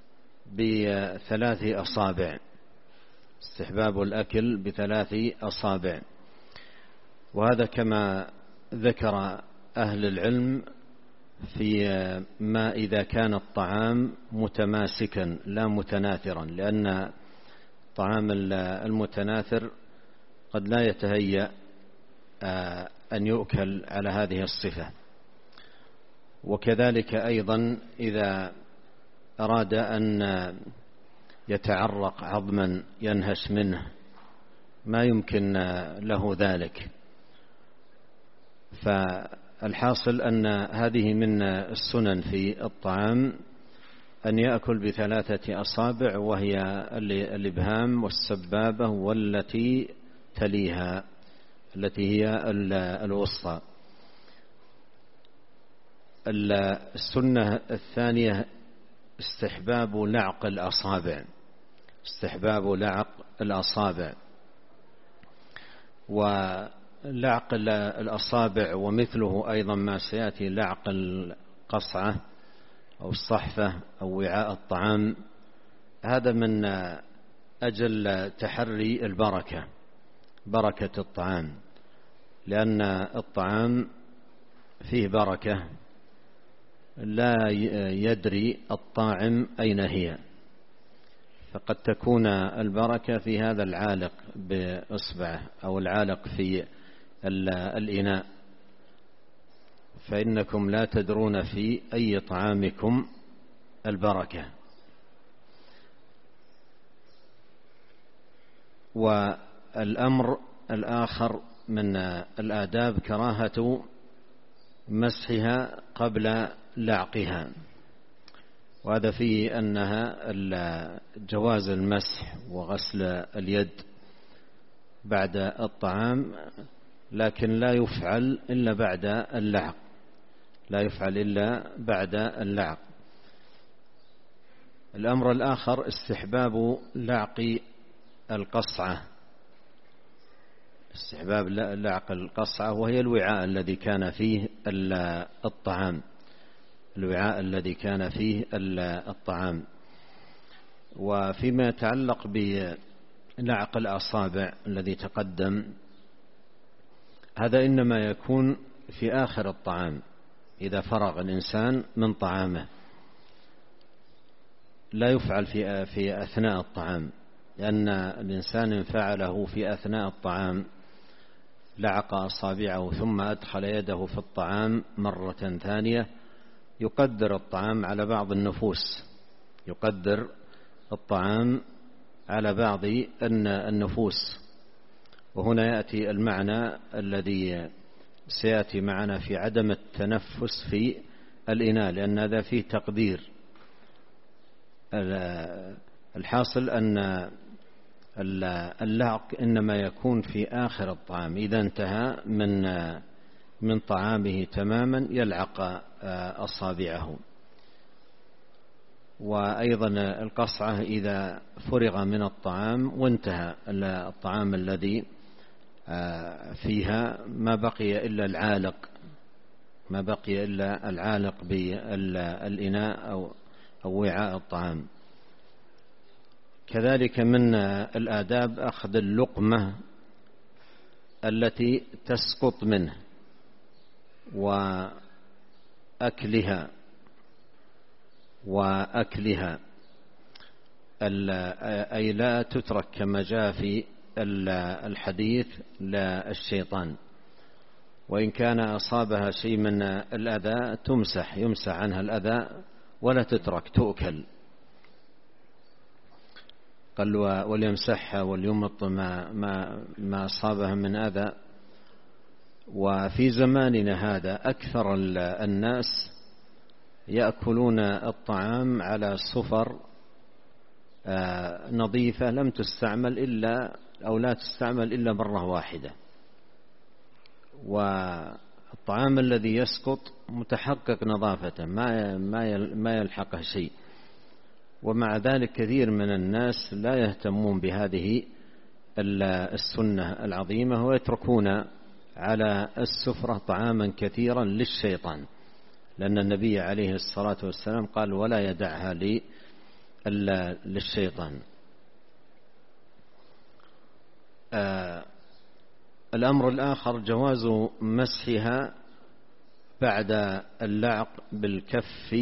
Speaker 2: بثلاث أصابع، استحباب الأكل بثلاث أصابع، وهذا كما ذكر أهل العلم في ما إذا كان الطعام متماسكا لا متناثرا، لأن الطعام المتناثر قد لا يتهيأ أن يؤكل على هذه الصفة. وكذلك أيضا إذا أراد أن يتعرق عظما ينهش منه ما يمكن له ذلك. فالحاصل أن هذه من السنن في الطعام أن يأكل بثلاثة أصابع، وهي الإبهام والسبابة والتي تليها التي هي الوسطى. السنة الثانية استحباب لعق الأصابع، استحباب لعق الأصابع. ولعق الأصابع ومثله أيضا ما سيأتي لعق القصعة أو الصحفة أو وعاء الطعام، هذا من أجل تحري البركة، بركة الطعام، لأن الطعام فيه بركة لا يدري الطاعم أين هي، فقد تكون البركة في هذا العالق بإصبعه أو العالق في الإناء، فإنكم لا تدرون في أي طعامكم البركة. والأمر الآخر من الآداب كراهة مسحها قبل لعقها، وهذا فيه أنها جواز المسح وغسل اليد بعد الطعام، لكن لا يفعل إلا بعد اللعق، لا يفعل إلا بعد اللعق. الأمر الآخر استحباب لعق القصعة، استحباب لعق القصعة، وهي الوعاء الذي كان فيه الطعام، الوعاء الذي كان فيه الطعام. وفيما يتعلق بلعق الأصابع الذي تقدم، هذا إنما يكون في آخر الطعام إذا فرغ الإنسان من طعامه، لا يفعل في في أثناء الطعام، لأن الإنسان إن فعله في أثناء الطعام لعق أصابعه ثم أدخل يده في الطعام مرة ثانية يقدر الطعام على بعض النفوس، يقدر الطعام على بعض النفوس. وهنا يأتي المعنى الذي سيأتي معنا في عدم التنفس في الإناء، لأن هذا فيه تقدير. الحاصل أن اللعق إنما يكون في آخر الطعام، إذا انتهى من من طعامه تماما يلعق أصابعه. وأيضا القصعة إذا فرغ من الطعام وانتهى الطعام الذي فيها ما بقي إلا العالق، ما بقي إلا العالق بالإناء أو أو وعاء الطعام. كذلك من الآداب أخذ اللقمة التي تسقط منه وأكلها وأكلها أي لا تترك كما جاء في الحديث للشيطان، وإن كان أصابها شيء من الأذى تمسح يمسح عنها الأذى ولا تترك تؤكل. قال وليمسحها وليمط ما, ما, ما أصابها من أذى. وفي زماننا هذا أكثر الناس يأكلون الطعام على صفر نظيفة لم تستعمل إلا أو لا تستعمل إلا مرة واحدة، والطعام الذي يسقط متحقق نظافته ما ما يلحقه شيء. ومع ذلك كثير من الناس لا يهتمون بهذه السنة العظيمة ويتركون على السفرة طعاما كثيرا للشيطان، لأن النبي عليه الصلاة والسلام قال ولا يدعها للشيطان. آه الأمر الآخر جواز مسحها بعد اللعق بالكف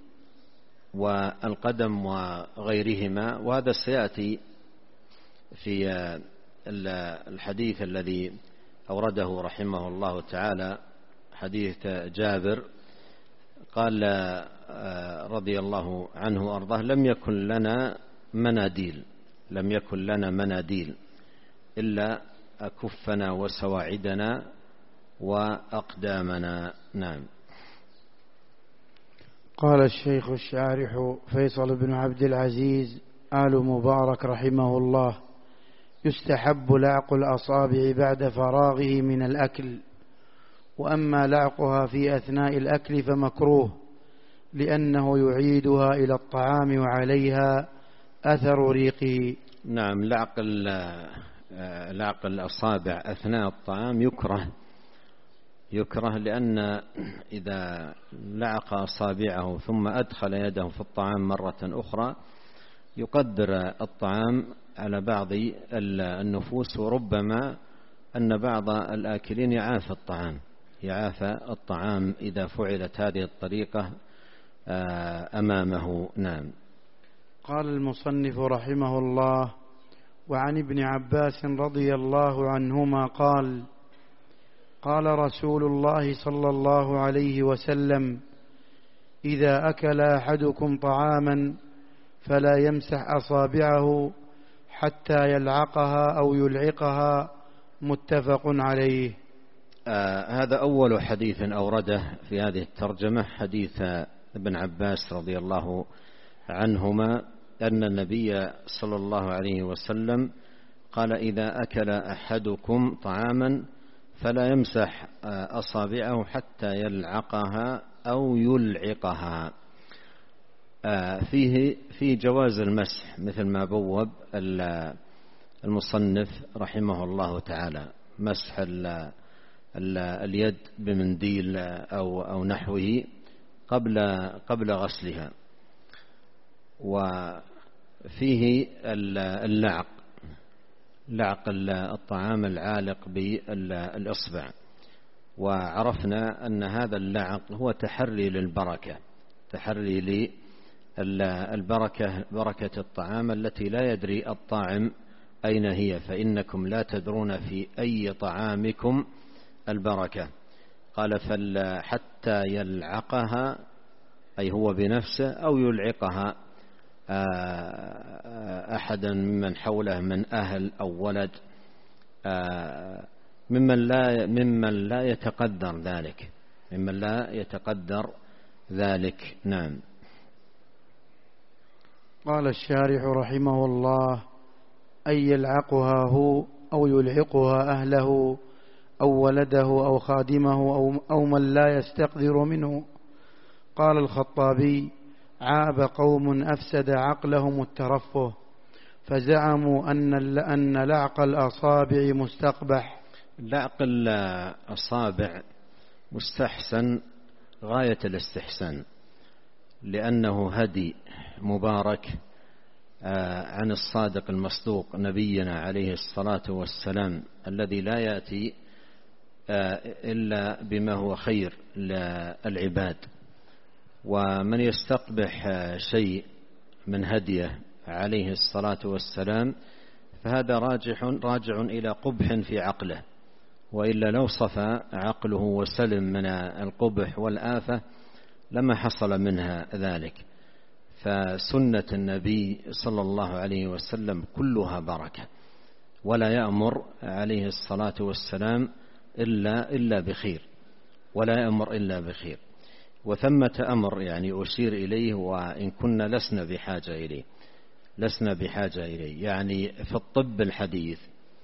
Speaker 2: والقدم وغيرهما، وهذا سيأتي في الحديث الذي أورده رحمه الله تعالى، حديث جابر قال رضي الله عنه وأرضاه لم يكن لنا مناديل لم يكن لنا مناديل إلا أكفنا وسواعدنا وأقدامنا. نعم.
Speaker 1: قال الشيخ الشارح فيصل بن عبد العزيز آل مبارك رحمه الله: يستحب لعق الأصابع بعد فراغه من الأكل، وأما لعقها في أثناء الأكل فمكروه، لأنه يعيدها إلى الطعام وعليها أثر ريقه.
Speaker 2: نعم. لعق لعق الأصابع أثناء الطعام يكره يكره لأن إذا لعق أصابعه ثم أدخل يده في الطعام مرة أخرى يقدر الطعام على بعض النفوس، وربما أن بعض الآكلين يعافى الطعام يعافى الطعام إذا فعلت هذه الطريقة أمامه. نعم.
Speaker 1: قال المصنف رحمه الله: وعن ابن عباس رضي الله عنهما قال: قال رسول الله صلى الله عليه وسلم: إذا أكل أحدكم طعاما فلا يمسح أصابعه حتى يلعقها أو يلعقها، متفق عليه.
Speaker 2: آه هذا أول حديث أورده في هذه الترجمة، حديث ابن عباس رضي الله عنهما أن النبي صلى الله عليه وسلم قال: إذا أكل أحدكم طعاما فلا يمسح أصابعه حتى يلعقها أو يلعقها. فيه في جواز المسح مثل ما بوب المصنف رحمه الله تعالى، مسح اليد بمنديل أو أو نحوه قبل قبل غسلها. وفيه اللعق لعق الطعام العالق بالإصبع، وعرفنا أن هذا اللعق هو تحري للبركة تحري للبركة بركة الطعام التي لا يدري الطاعم أين هي فإنكم لا تدرون في أي طعامكم البركة. قال حتى يلعقها، أي هو بنفسه، أو يلعقها أحدا ممن حوله من أهل أو ولد، ممن لا ممن لا يتقدر ذلك ممن لا يتقدر ذلك. نعم.
Speaker 1: قال الشارح رحمه الله: أي يلعقها هو أو يلعقها أهله أو ولده أو خادمه أو من لا يستقدر منه. قال الخطابي: عاب قوم أفسد عقلهم الترفه، فزعموا أن أن لعق الأصابع مستقبح.
Speaker 2: لعق الأصابع مستحسن غاية الاستحسان، لأنه هدي مبارك عن الصادق المصدوق نبينا عليه الصلاة والسلام، الذي لا يأتي إلا بما هو خير للعباد. ومن يستقبح شيء من هديه عليه الصلاة والسلام فهذا راجح راجع إلى قبح في عقله، وإلا لو صفى عقله وسلم من القبح والآفة لما حصل منها ذلك. فسنة النبي صلى الله عليه وسلم كلها بركة، ولا يأمر عليه الصلاة والسلام إلا إلا بخير، ولا يأمر إلا بخير. وثمة أمر يعني أشير إليه، وإن كنا لسنا بحاجة إليه لسنا بحاجة إليه يعني في الطب الحديث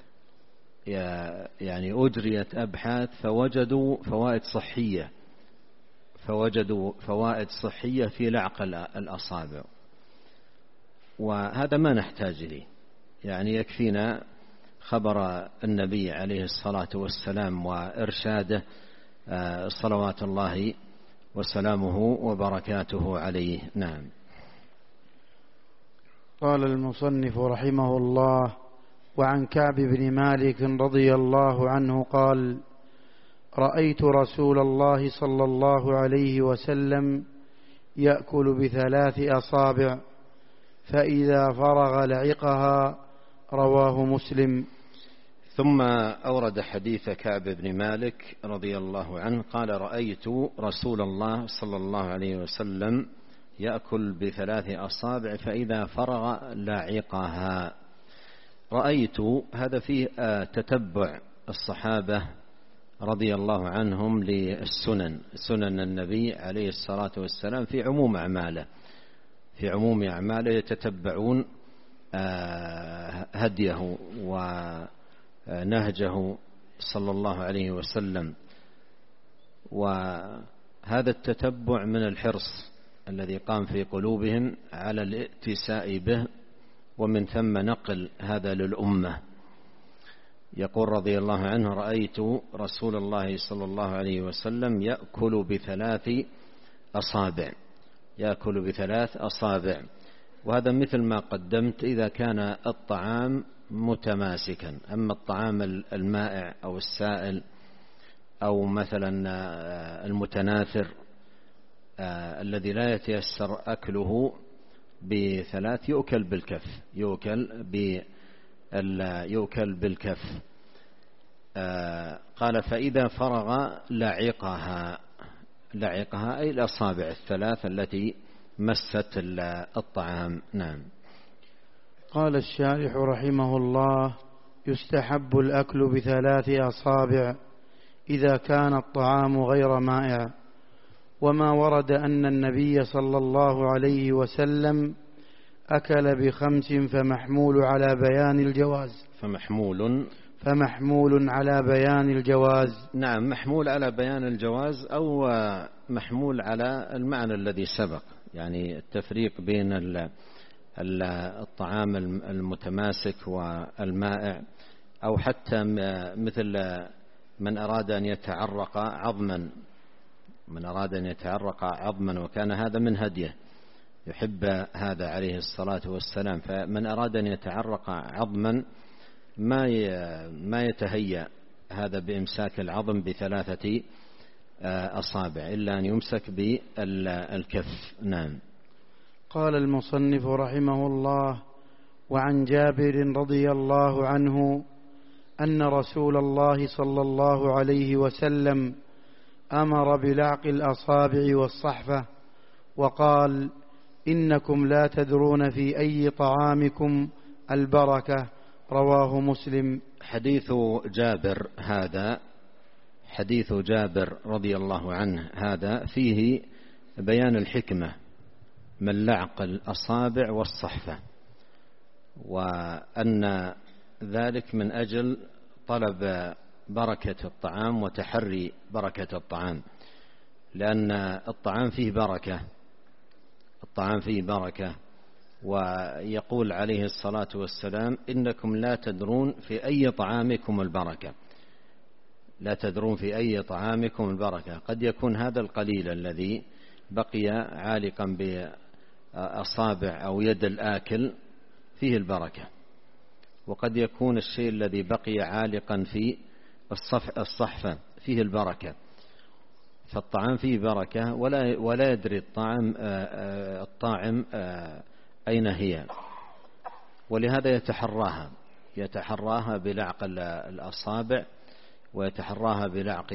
Speaker 2: يعني أجريت أبحاث فوجدوا فوائد صحية فوجدوا فوائد صحية في لعق الأصابع، وهذا ما نحتاج إليه. يعني يكفينا خبر النبي عليه الصلاة والسلام وإرشاده صلوات الله وسلامه وبركاته عليه. نعم.
Speaker 1: قال المصنف رحمه الله: وعن كعب بن مالك رضي الله عنه قال: رأيت رسول الله صلى الله عليه وسلم يأكل بثلاث أصابع، فإذا فرغ لعقها. رواه مسلم.
Speaker 2: ثم أورد حديث كعب بن مالك رضي الله عنه قال: رأيت رسول الله صلى الله عليه وسلم يأكل بثلاث أصابع فإذا فرغ لعقها. رأيت هذا فيه تتبع الصحابة رضي الله عنهم للسنن سنن النبي عليه الصلاة والسلام في عموم أعماله في عموم أعماله يتتبعون هديه ونهجه صلى الله عليه وسلم. وهذا التتبع من الحرص الذي قام في قلوبهم على الائتساء به، ومن ثم نقل هذا للأمة. يقول رضي الله عنه: رأيت رسول الله صلى الله عليه وسلم يأكل بثلاث أصابع يأكل بثلاث أصابع وهذا مثل ما قدمت إذا كان الطعام متماسكا. أما الطعام المائع أو السائل أو مثلا المتناثر الذي لا يتيسر أكله بثلاث يؤكل بالكف يؤكل يؤكل بالكف. قال: فإذا فرغ لعقها لعقها أي الأصابع الثلاث التي مست الطعام. نعم.
Speaker 1: قال الشارح رحمه الله: يستحب الأكل بثلاث أصابع إذا كان الطعام غير مائع. وما ورد أن النبي صلى الله عليه وسلم أكل بخمس فمحمول على بيان الجواز
Speaker 2: فمحمول
Speaker 1: فمحمول على بيان الجواز.
Speaker 2: نعم، محمول على بيان الجواز أو محمول على المعنى الذي سبق، يعني التفريق بين الطعام المتماسك والمائع، أو حتى مثل من أراد أن يتعرق عظما من أراد أن يتعرق عظما وكان هذا من هديه يحب هذا عليه الصلاة والسلام. فمن أراد أن يتعرق عظما ما ما يتهيأ هذا بإمساك العظم بثلاثة أصابع إلا أن يمسك بالكف. نعم.
Speaker 1: قال المصنف رحمه الله: وعن جابر رضي الله عنه أن رسول الله صلى الله عليه وسلم أمر بلعق الأصابع والصحفة وقال: إنكم لا تدرون في أي طعامكم البركة. رواه مسلم.
Speaker 2: حديث جابر هذا حديث جابر رضي الله عنه هذا فيه بيان الحكمة من لعق الأصابع والصحفة، وأن ذلك من أجل طلب بركة الطعام وتحري بركة الطعام، لأن الطعام فيه بركة الطعام فيه بركة ويقول عليه الصلاة والسلام: إنكم لا تدرون في أي طعامكم البركة لا تدرون في أي طعامكم البركة. قد يكون هذا القليل الذي بقي عالقا بأصابع أو يد الآكل فيه البركة، وقد يكون الشيء الذي بقي عالقا في الصحفة فيه البركة. فالطعام فيه بركة ولا ولا يدري الطعام الطاعم أين هي، ولهذا يتحراها يتحراها بلعق الأصابع ويتحراها بلعق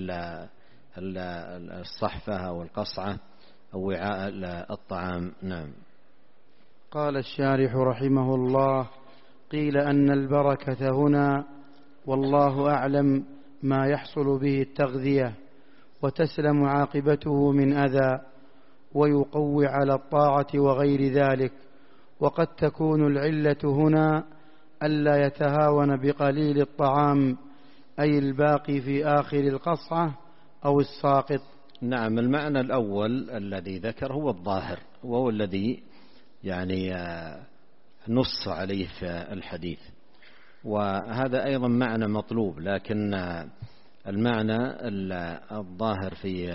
Speaker 2: الصحفة أو القصعة أو وعاء الطعام. نعم.
Speaker 1: قال الشارح رحمه الله: قيل أن البركة هنا والله أعلم ما يحصل به التغذية وتسلم عاقبته من أذى ويقوي على الطاعة وغير ذلك، وقد تكون العلة هنا ألا يتهاون بقليل الطعام، أي الباقي في آخر القصعة أو الساقط.
Speaker 2: نعم، المعنى الأول الذي ذكر هو الظاهر، وهو الذي يعني نص عليه في الحديث، وهذا أيضا معنى مطلوب، لكن المعنى الظاهر في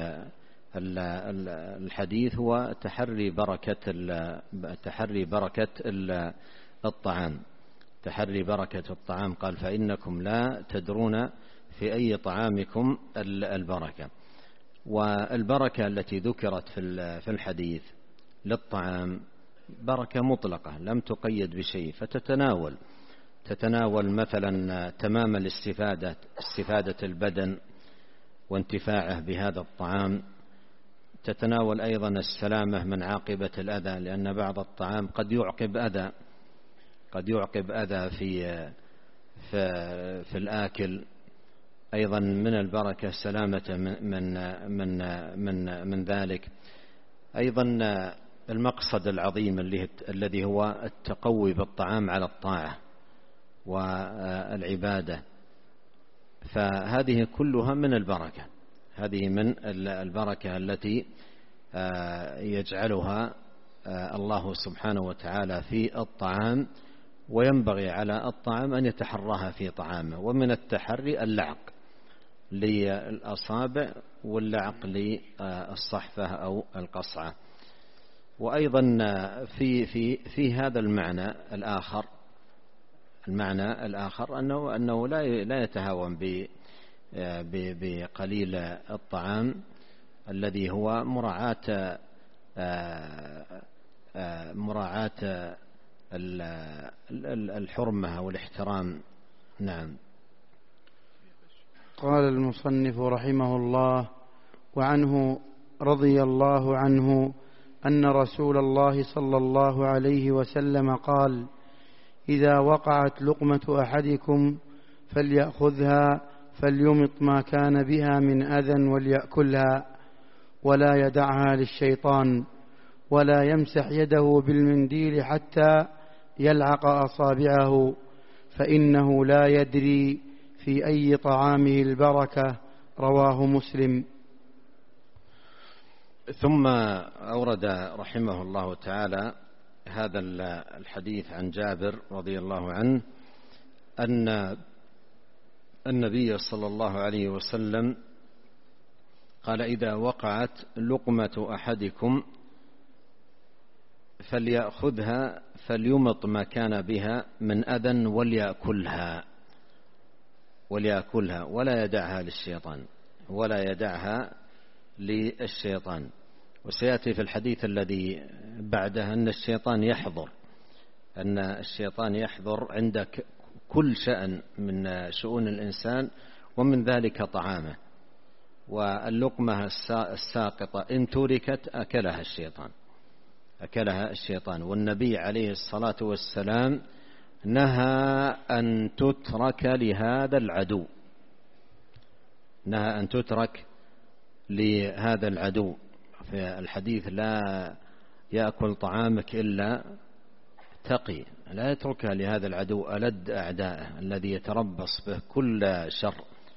Speaker 2: الحديث هو تحري بركة تحري بركة الطعام تحري بركة الطعام. قال: فإنكم لا تدرون في أي طعامكم البركة. والبركة التي ذكرت في الحديث للطعام بركة مطلقة لم تقيد بشيء، فتتناول تتناول مثلا تمام الاستفادة استفادة البدن وانتفاعه بهذا الطعام، تتناول أيضا السلامة من عاقبة الأذى، لأن بعض الطعام قد يعقب أذى قد يعقب أذى في في, في الآكل. أيضا من البركة سلامة من من من من ذلك. أيضا المقصد العظيم الذي هو التقوي بالطعام على الطاعة والعبادة، فهذه كلها من البركة هذه من البركة التي يجعلها الله سبحانه وتعالى في الطعام، وينبغي على الطعام أن يتحرها في طعامه. ومن التحري اللعق للأصابع واللعق للصحفة أو القصعة. وأيضا في في في هذا المعنى الآخر المعنى الآخر أنه أنه لا لا يتهاون بقليل الطعام الذي هو مراعاة مراعاة الحرمة والاحترام. نعم.
Speaker 1: قال المصنف رحمه الله: وعنه رضي الله عنه أن رسول الله صلى الله عليه وسلم قال: إذا وقعت لقمة أحدكم فليأخذها فليمط ما كان بها من أذى وليأكلها ولا يدعها للشيطان، ولا يمسح يده بالمنديل حتى يلعق أصابعه، فإنه لا يدري في أي طعامه البركة. رواه مسلم.
Speaker 2: ثم أورد رحمه الله تعالى هذا الحديث عن جابر رضي الله عنه أن النبي صلى الله عليه وسلم قال: إذا وقعت لقمة أحدكم فليأخذها فليمط ما كان بها من أذى وليأكلها وليأكلها ولا يدعها للشيطان ولا يدعها للشيطان. وسيأتي في الحديث الذي بعده أن الشيطان يحضر أن الشيطان يحضر عندك كل شأن من شؤون الإنسان، ومن ذلك طعامه. واللقمة الساقطة إن تركت أكلها الشيطان أكلها الشيطان والنبي عليه الصلاة والسلام نهى أن تترك لهذا العدو نهى أن تترك لهذا العدو في الحديث: لا يأكل طعامك إلا تقي. لا يتركها لهذا العدو ألد أعدائه الذي يتربص به كل شر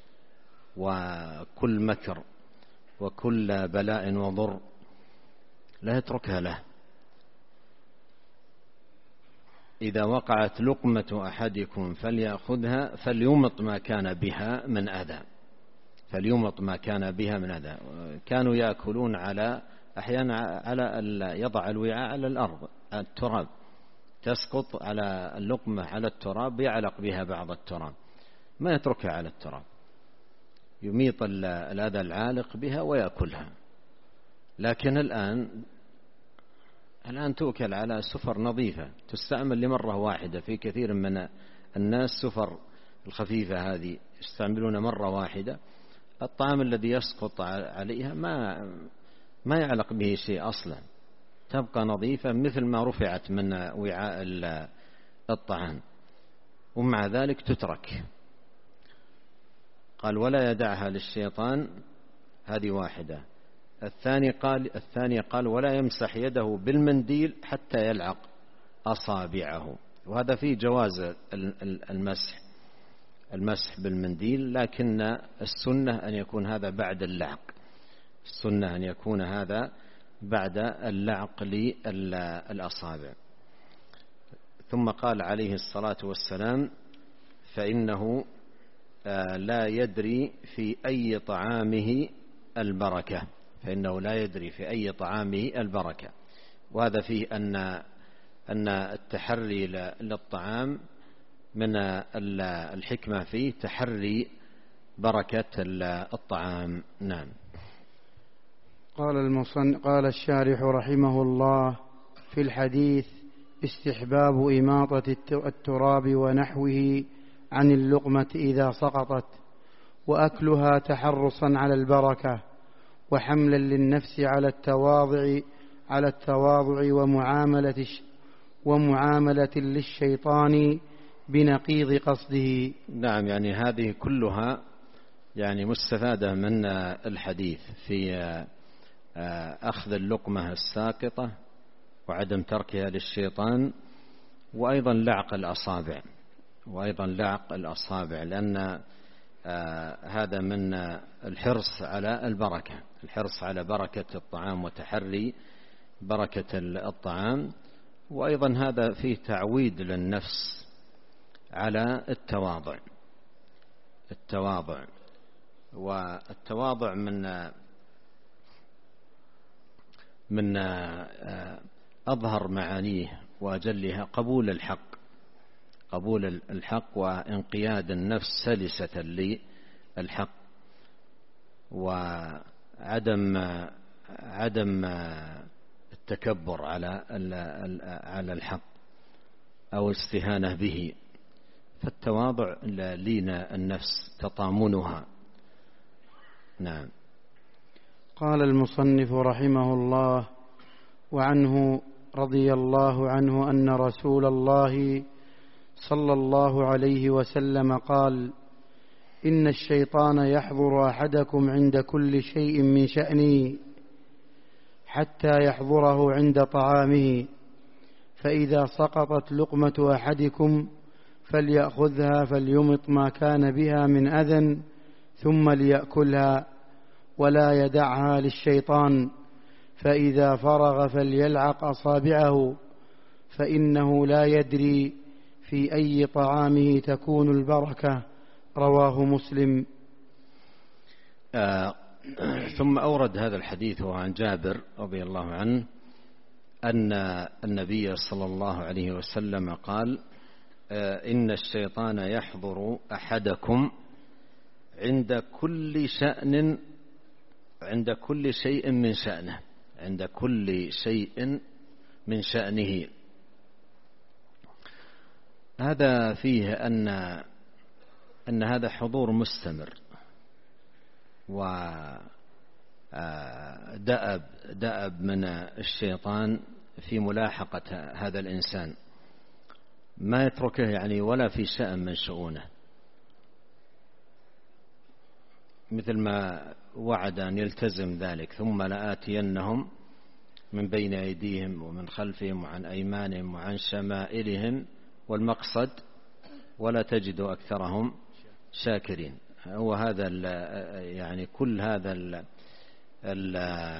Speaker 2: وكل مكر وكل بلاء وضر، لا يتركها له. إذا وقعت لقمة أحدكم فليأخذها فليمط ما كان بها من أذى فليمط ما كان بها من أذى. كانوا يأكلون على أحيانا على يضع الوعاء على الأرض، التراب تسقط على اللقمة على التراب، يعلق بها بعض التراب، ما يتركها على التراب، يميط الأذى العالق بها ويأكلها. لكن الآن الآن تؤكل على سفر نظيفة تستعمل لمرة واحدة. في كثير من الناس سفر الخفيفة هذه يستعملون مرة واحدة، الطعام الذي يسقط عليها ما ما يعلق به شيء أصلا، تبقى نظيفة مثل ما رفعت من وعاء الطعام، ومع ذلك تترك. قال: ولا يدعها للشيطان، هذه واحدة. الثاني قال الثانية قال: ولا يمسح يده بالمنديل حتى يلعق أصابعه. وهذا فيه جواز المسح المسح بالمنديل، لكن السنة أن يكون هذا بعد اللعق السنة أن يكون هذا بعد اللعق للأصابع. ثم قال عليه الصلاة والسلام: فإنه لا يدري في أي طعامه البركة فإنه لا يدري في أي طعامه البركة. وهذا فيه أن أن التحري للطعام من الحكمة فيه تحري بركة الطعام. نعم.
Speaker 1: قال المصن قال الشارح رحمه الله في الحديث: استحباب إماطة التراب ونحوه عن اللقمة إذا سقطت، وأكلها تحرصا على البركة، وحملا للنفس على التواضع على التواضع ومعاملة ومعاملة للشيطان بنقيض قصده.
Speaker 2: نعم، يعني هذه كلها يعني مستفادة من الحديث في أخذ اللقمة الساقطة وعدم تركها للشيطان، وأيضا لعق الأصابع وأيضا لعق الأصابع لأن هذا من الحرص على البركة الحرص على بركة الطعام وتحري بركة الطعام. وأيضا هذا فيه تعويد للنفس على التواضع التواضع والتواضع من من أظهر معانيه وأجلها قبول الحق قبول الحق وانقياد النفس سلسة للحق، وعدم عدم التكبر على على الحق أو الاستهانة به. فالتواضع لين النفس تطامنها. نعم.
Speaker 1: قال المصنف رحمه الله: وعنه رضي الله عنه أن رسول الله صلى الله عليه وسلم قال: إن الشيطان يحضر أحدكم عند كل شيء من شأنه حتى يحضره عند طعامه، فإذا سقطت لقمة أحدكم فليأخذها فليمط ما كان بها من أذى ثم ليأكلها، ولا يدعها للشيطان، فإذا فرغ فليلعق أصابعه، فإنه لا يدري في أي طعامه تكون البركة. رواه مسلم.
Speaker 2: آه ثم أورد هذا الحديث عن جابر رضي الله عنه أن النبي صلى الله عليه وسلم قال: آه إن الشيطان يحضر أحدكم عند كل شأن عند كل شيء من شأنه عند كل شيء من شأنه هذا فيه أن أن هذا حضور مستمر ودأب دأب من الشيطان في ملاحقة هذا الإنسان، ما يتركه يعني ولا في شأن من شؤونه، مثل ما وعد أن يلتزم ذلك: ثم لآتينهم من بين أيديهم ومن خلفهم وعن أيمانهم وعن شمائلهم، والمقصد ولا تجد أكثرهم شاكرين. هو هذا يعني كل هذا ال ال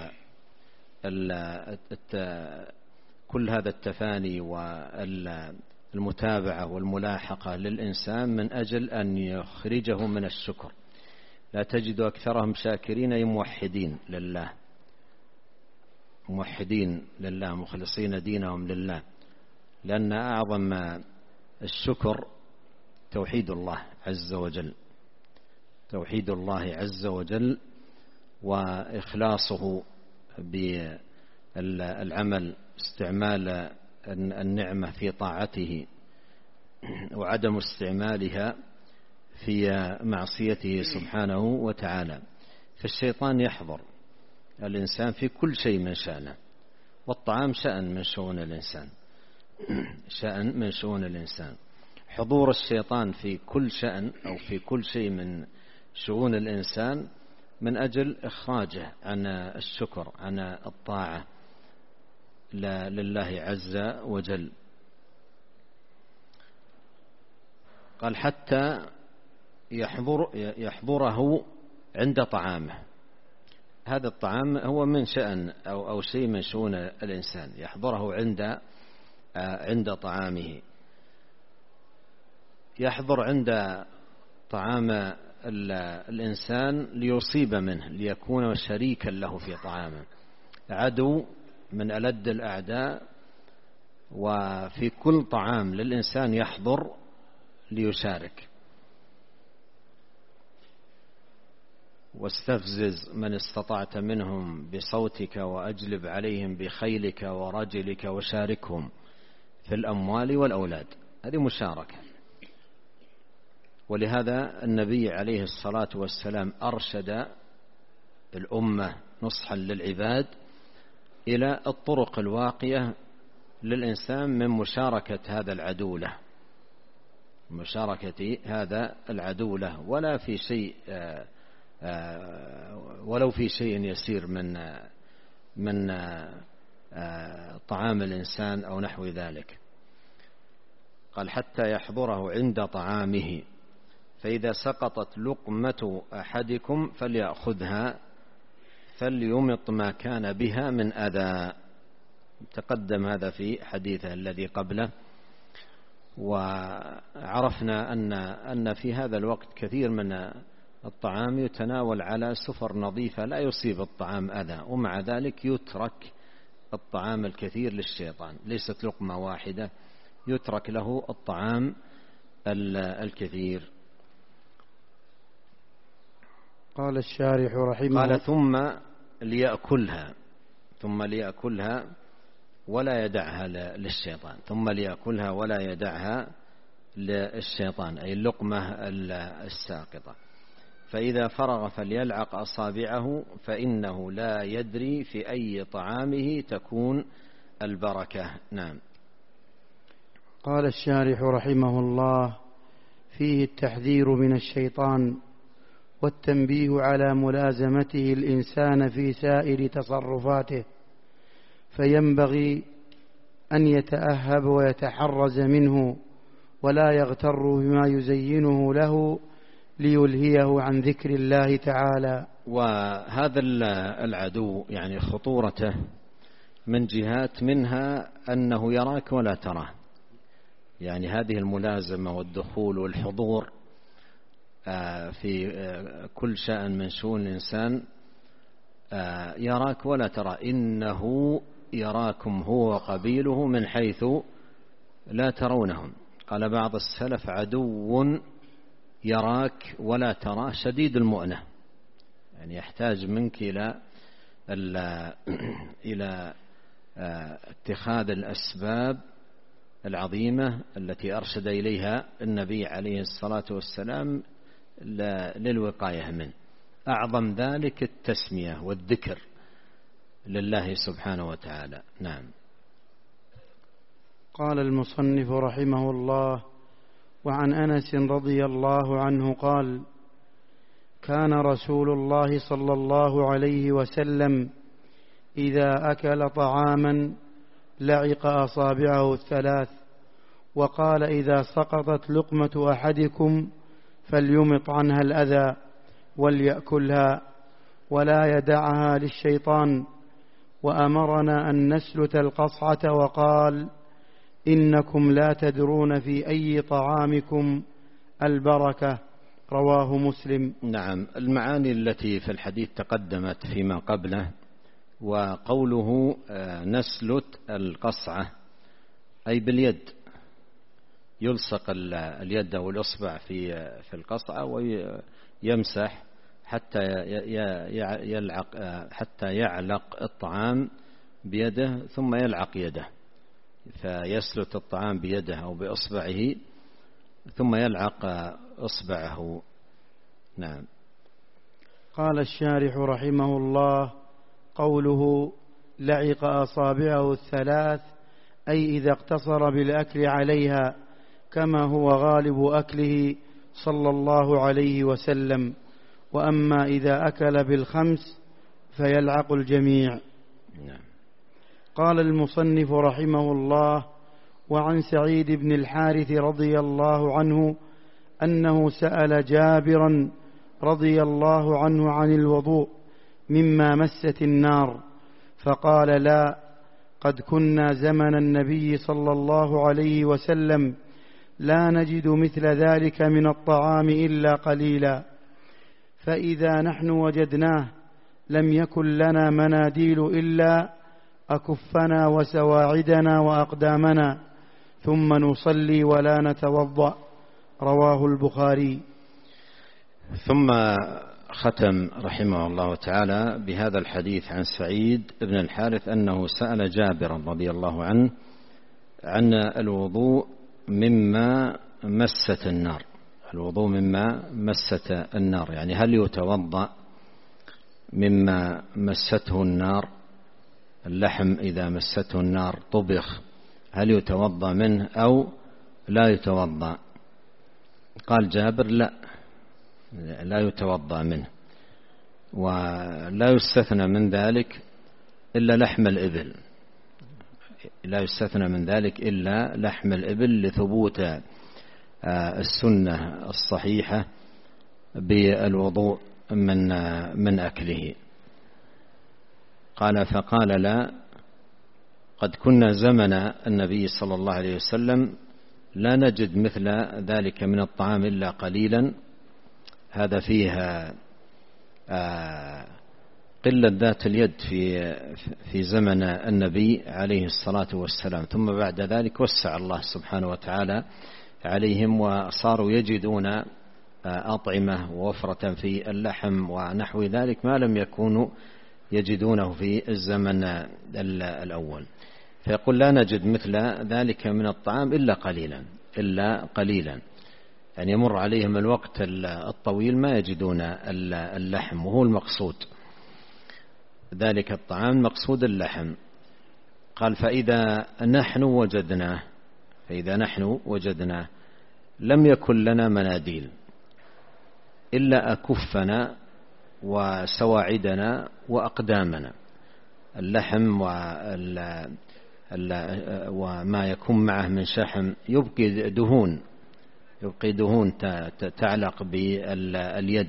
Speaker 2: ال كل هذا التفاني والمتابعة والملاحقة للإنسان من أجل أن يخرجه من الشكر. لا تجد أكثرهم شاكرين، أي موحدين لله، موحدين لله مخلصين دينهم لله، لأن أعظم الشكر توحيد الله عز وجل، توحيد الله عز وجل وإخلاصه بالعمل، استعمال النعمة في طاعته وعدم استعمالها في معصيته سبحانه وتعالى. فالشيطان يحضر الإنسان في كل شيء من شأنه، والطعام شأن من شؤون الإنسان، شأن من شؤون الإنسان. حضور الشيطان في كل شأن أو في كل شيء من شؤون الإنسان من أجل إخراجه عن الشكر، عن الطاعة لله عز وجل. قال: حتى يحضر يحضره عند طعامه. هذا الطعام هو من شأن أو أو شيء من شؤون الإنسان، يحضره عند عند طعامه. يحضر عند طعام الإنسان ليصيب منه، ليكون شريكا له في طعامه. عدو من ألد الأعداء، وفي كل طعام للإنسان يحضر ليشارك. واستفزز من استطعت منهم بصوتك وأجلب عليهم بخيلك ورجلك وشاركهم في الأموال والأولاد. هذه مشاركة. ولهذا النبي عليه الصلاة والسلام أرشد الأمة نصحا للعباد إلى الطرق الواقية للإنسان من مشاركة هذا العدو له، مشاركة هذا العدو له، ولا في شيء ولو في شيء يسير من من طعام الإنسان أو نحو ذلك. قال: حتى يحضره عند طعامه، فإذا سقطت لقمة أحدكم فليأخذها فليمط ما كان بها من أذى. تقدم هذا في حديثه الذي قبله. وعرفنا أن أن في هذا الوقت كثير من الطعام يتناول على سفر نظيفة لا يصيب الطعام أذى، ومع ذلك يترك الطعام الكثير للشيطان، ليست لقمة واحدة، يترك له الطعام الكثير.
Speaker 1: قال الشارح رحمه
Speaker 2: قال: ثم ليأكلها، ثم ليأكلها ولا يدعها للشيطان، ثم ليأكلها ولا يدعها للشيطان، أي اللقمة الساقطة. فإذا فرغ فليلعق أصابعه فإنه لا يدري في أي طعامه تكون البركة. نعم.
Speaker 1: قال الشارح رحمه الله: فيه التحذير من الشيطان والتنبيه على ملازمته الإنسان في سائر تصرفاته، فينبغي أن يتأهب ويتحرز منه، ولا يغتر بما يزينه له ليلهيه عن ذكر الله تعالى.
Speaker 2: وهذا العدو يعني خطورته من جهات، منها أنه يراك ولا تراه، يعني هذه الملازمة والدخول والحضور في كل شأن من شؤون الإنسان، يراك ولا ترى. إنه يراكم هو وقبيله من حيث لا ترونهم. قال بعض السلف: عدو يراك ولا تراه شديد المؤنة، يعني يحتاج منك إلى إلى اتخاذ الأسباب العظيمة التي أرشد إليها النبي عليه الصلاة والسلام للوقاية منه. أعظم ذلك التسمية والذكر لله سبحانه وتعالى. نعم.
Speaker 1: قال المصنف رحمه الله: وعن أنس رضي الله عنه قال: كان رسول الله صلى الله عليه وسلم إذا أكل طعاما لعق أصابعه الثلاث، وقال: إذا سقطت لقمة أحدكم فليمط عنها الأذى وليأكلها ولا يدعها للشيطان، وأمرنا أن نسلت القصعة، وقال: إنكم لا تدرون في أي طعامكم البركة. رواه مسلم.
Speaker 2: نعم. المعاني التي في الحديث تقدمت فيما قبله. وقوله نسلت القصعة أي باليد، يلصق اليد أو الإصبع في في القصعة ويمسح حتى يلعق حتى يعلق الطعام بيده ثم يلعق يده، فيسلت الطعام بيده أو بإصبعه ثم يلعق إصبعه. نعم.
Speaker 1: قال الشارح رحمه الله: قوله لعق أصابعه الثلاث أي إذا اقتصر بالأكل عليها، كما هو غالب أكله صلى الله عليه وسلم، وأما إذا أكل بالخمس فيلعق الجميع.
Speaker 2: نعم.
Speaker 1: قال المصنف رحمه الله: وعن سعيد بن الحارث رضي الله عنه أنه سأل جابرا رضي الله عنه عن الوضوء مما مست النار، فقال: لا، قد كنا زمن النبي صلى الله عليه وسلم لا نجد مثل ذلك من الطعام إلا قليلا، فإذا نحن وجدناه لم يكن لنا مناديل إلا أكفنا وسواعدنا وأقدامنا، ثم نصلي ولا نتوضأ. رواه البخاري.
Speaker 2: ثم ختم رحمه الله تعالى بهذا الحديث عن سعيد بن الحارث أنه سأل جابر رضي الله عنه عن الوضوء مما مست النار. الوضوء مما مست النار يعني هل يتوضأ مما مسته النار؟ اللحم إذا مسته النار طبخ، هل يتوضأ منه أو لا يتوضأ؟ قال جابر: لا، لا يتوضأ منه، ولا يستثنى من ذلك إلا لحم الإبل، لا يستثنى من ذلك إلا لحم الإبل لثبوت السنة الصحيحة بالوضوء من من أكله. قال: فقال: لا، قد كنا زمن النبي صلى الله عليه وسلم لا نجد مثل ذلك من الطعام إلا قليلا. هذا فيها قلة ذات اليد في في زمن النبي عليه الصلاة والسلام، ثم بعد ذلك وسع الله سبحانه وتعالى عليهم وصاروا يجدون أطعمة ووفرة في اللحم ونحو ذلك ما لم يكونوا يجدونه في الزمن الأول. فيقول: لا نجد مثل ذلك من الطعام إلا قليلا إلا قليلا يعني يمر عليهم الوقت الطويل ما يجدون اللحم، وهو المقصود ذلك الطعام مقصود اللحم. قال: فإذا نحن وجدناه فإذا نحن وجدناه لم يكن لنا مناديل إلا أكفنا وسواعدنا وأقدامنا. اللحم وما يكون معه من شحم يبقي دهون يبقي دهون تعلق باليد،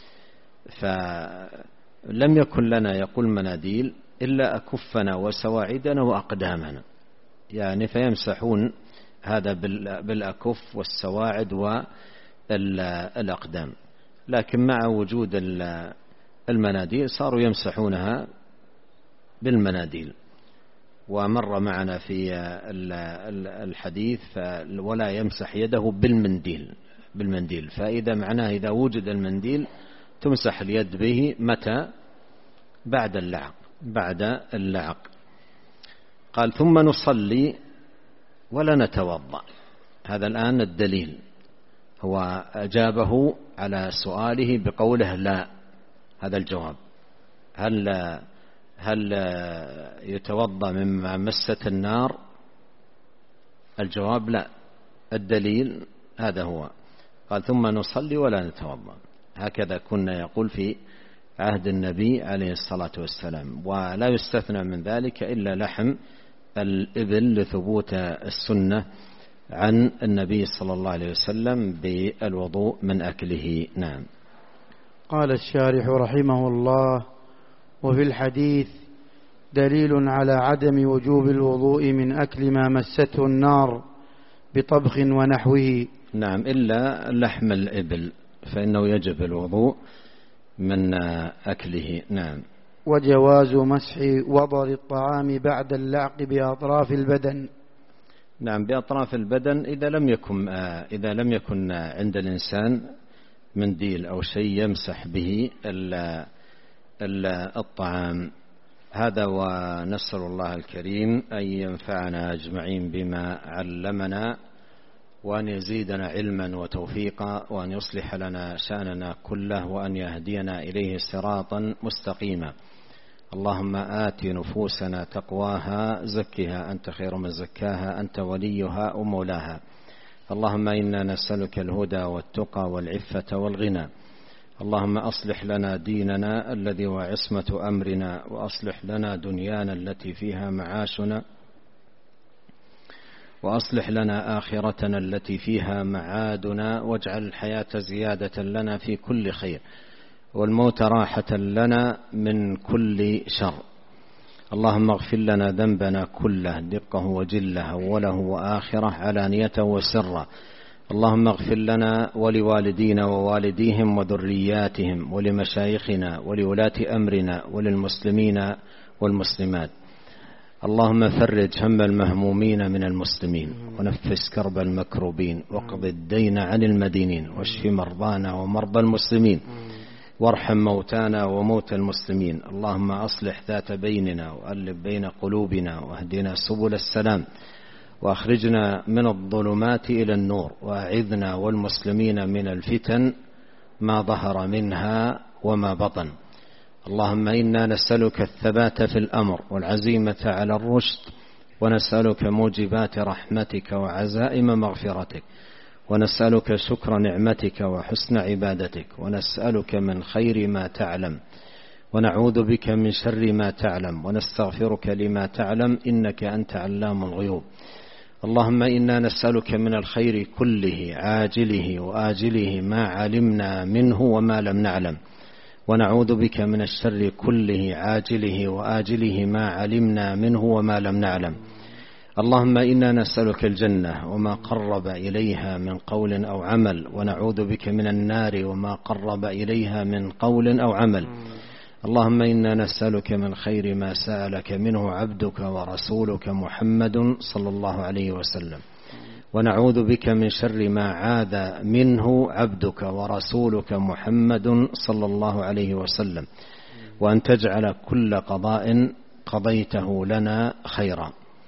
Speaker 2: فلم يكن لنا يقول مناديل إلا أكفنا وسواعدنا وأقدامنا، يعني فيمسحون هذا بالأكف والسواعد والأقدام، لكن مع وجود المناديل صاروا يمسحونها بالمناديل. ومر معنا في الحديث ولا يمسح يده بالمنديل بالمنديل فإذا معناه إذا وجد المنديل تمسح اليد به متى؟ بعد اللعق بعد اللعق. قال: ثم نصلي ولا نتوضأ. هذا الآن الدليل، هو أجابه على سؤاله بقوله لا. هذا الجواب. هل هل يتوضأ مما مست النار؟ الجواب لا. الدليل هذا هو، قال ثم نصلي ولا نتوضأ. هكذا كنا يقول في عهد النبي عليه الصلاة والسلام، ولا يستثنى من ذلك إلا لحم الإبل لثبوت السنة عن النبي صلى الله عليه وسلم بالوضوء من أكله. نعم.
Speaker 1: قال الشارح رحمه الله: وفي الحديث دليل على عدم وجوب الوضوء من أكل ما مسته النار بطبخ ونحوه.
Speaker 2: نعم، إلا لحم الإبل فإنه يجب الوضوء من أكله. نعم.
Speaker 1: وجواز مسح وضر الطعام بعد اللعق بأطراف البدن.
Speaker 2: نعم، بأطراف البدن إذا لم يكن إذا لم يكن عند الإنسان منديل أو شيء يمسح به الطعام. هذا، ونسأل الله الكريم أن ينفعنا أجمعين بما علمنا، وأن يزيدنا علما وتوفيقا، وأن يصلح لنا شأننا كله، وأن يهدينا إليه صراطا مستقيما. اللهم آت نفوسنا تقواها، زكها أنت خير من زكاها، أنت وليها ومولاها. اللهم إنا نسألك الهدى والتقى والعفة والغنى. اللهم أصلح لنا ديننا الذي هو عصمة أمرنا، وأصلح لنا دنيانا التي فيها معاشنا، وأصلح لنا آخرتنا التي فيها معادنا، واجعل الحياة زيادة لنا في كل خير، والموت راحة لنا من كل شر. اللهم اغفر لنا ذنبنا كله، دقه وجله، أوله وآخره، علانيته وسره. اللهم اغفر لنا ولوالدينا ووالديهم وذرياتهم، ولمشايخنا ولولاة أمرنا، وللمسلمين والمسلمات. اللهم فرج هم المهمومين من المسلمين، ونفس كرب المكروبين، واقض الدين عن المدينين، واشف مرضانا ومرضى المسلمين، وارحم موتانا وموتى المسلمين. اللهم أصلح ذات بيننا، وألف بين قلوبنا، واهدنا سبل السلام، وأخرجنا من الظلمات إلى النور، وأعذنا والمسلمين من الفتن ما ظهر منها وما بطن. اللهم إنا نسألك الثبات في الأمر، والعزيمة على الرشد، ونسألك موجبات رحمتك وعزائم مغفرتك، ونسألك شكر نعمتك وحسن عبادتك، ونسألك من خير ما تعلم، ونعوذ بك من شر ما تعلم، ونستغفرك لما تعلم، إنك أنت علام الغيوب. اللهم إنا نسألك من الخير كله عاجله وآجله ما علمنا منه وما لم نعلم، ونعوذ بك من الشر كله عاجله وآجله ما علمنا منه وما لم نعلم. اللهم إنا نسألك الجنة وما قرب إليها من قول أو عمل، ونعوذ بك من النار وما قرب إليها من قول أو عمل. اللهم إنا نسألك من خير ما سألك منه عبدك ورسولك محمد صلى الله عليه وسلم، ونعوذ بك من شر ما عاذ منه عبدك ورسولك محمد صلى الله عليه وسلم، وأن تجعل كل قضاء قضيته لنا خيرا.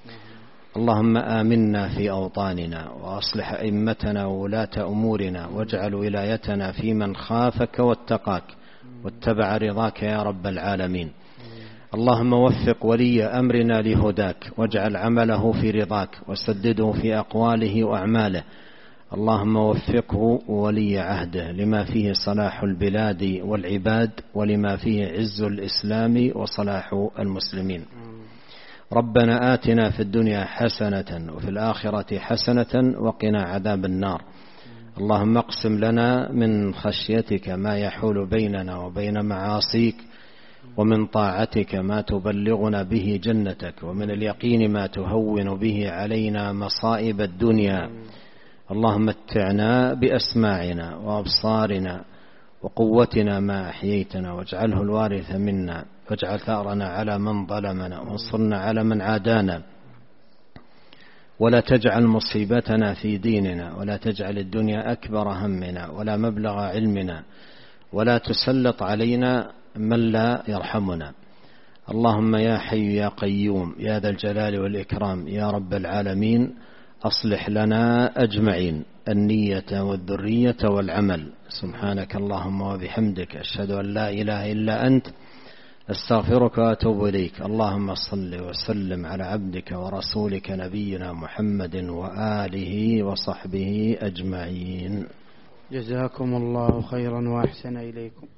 Speaker 2: اللهم آمنا في أوطاننا، وأصلح أئمتنا وولاة أمورنا، واجعل ولايتنا في من خافك واتقاك واتبع رضاك يا رب العالمين. اللهم وفق ولي أمرنا لهداك، واجعل عمله في رضاك، وسدده في أقواله وأعماله. اللهم وفقه ولي عهده لما فيه صلاح البلاد والعباد، ولما فيه عز الإسلام وصلاح المسلمين. ربنا آتنا في الدنيا حسنة، وفي الآخرة حسنة، وقنا عذاب النار. اللهم اقسم لنا من خشيتك ما يحول بيننا وبين معاصيك، ومن طاعتك ما تبلغنا به جنتك، ومن اليقين ما تهون به علينا مصائب الدنيا. اللهم متعنا بأسماعنا وأبصارنا وقوتنا ما أحييتنا، واجعله الوارث منا، واجعل ثأرنا على من ظلمنا، وانصرنا على من عادانا، ولا تجعل مصيبتنا في ديننا، ولا تجعل الدنيا أكبر همنا ولا مبلغ علمنا، ولا تسلط علينا من لا يرحمنا. اللهم يا حي يا قيوم يا ذا الجلال والإكرام يا رب العالمين، أصلح لنا أجمعين النية والذرية والعمل. سبحانك اللهم وبحمدك، أشهد أن لا إله إلا أنت، أستغفرك وأتوب إليك. اللهم صل وسلم على عبدك ورسولك نبينا محمد وآله وصحبه أجمعين.
Speaker 1: جزاكم الله خيرا وأحسن إليكم.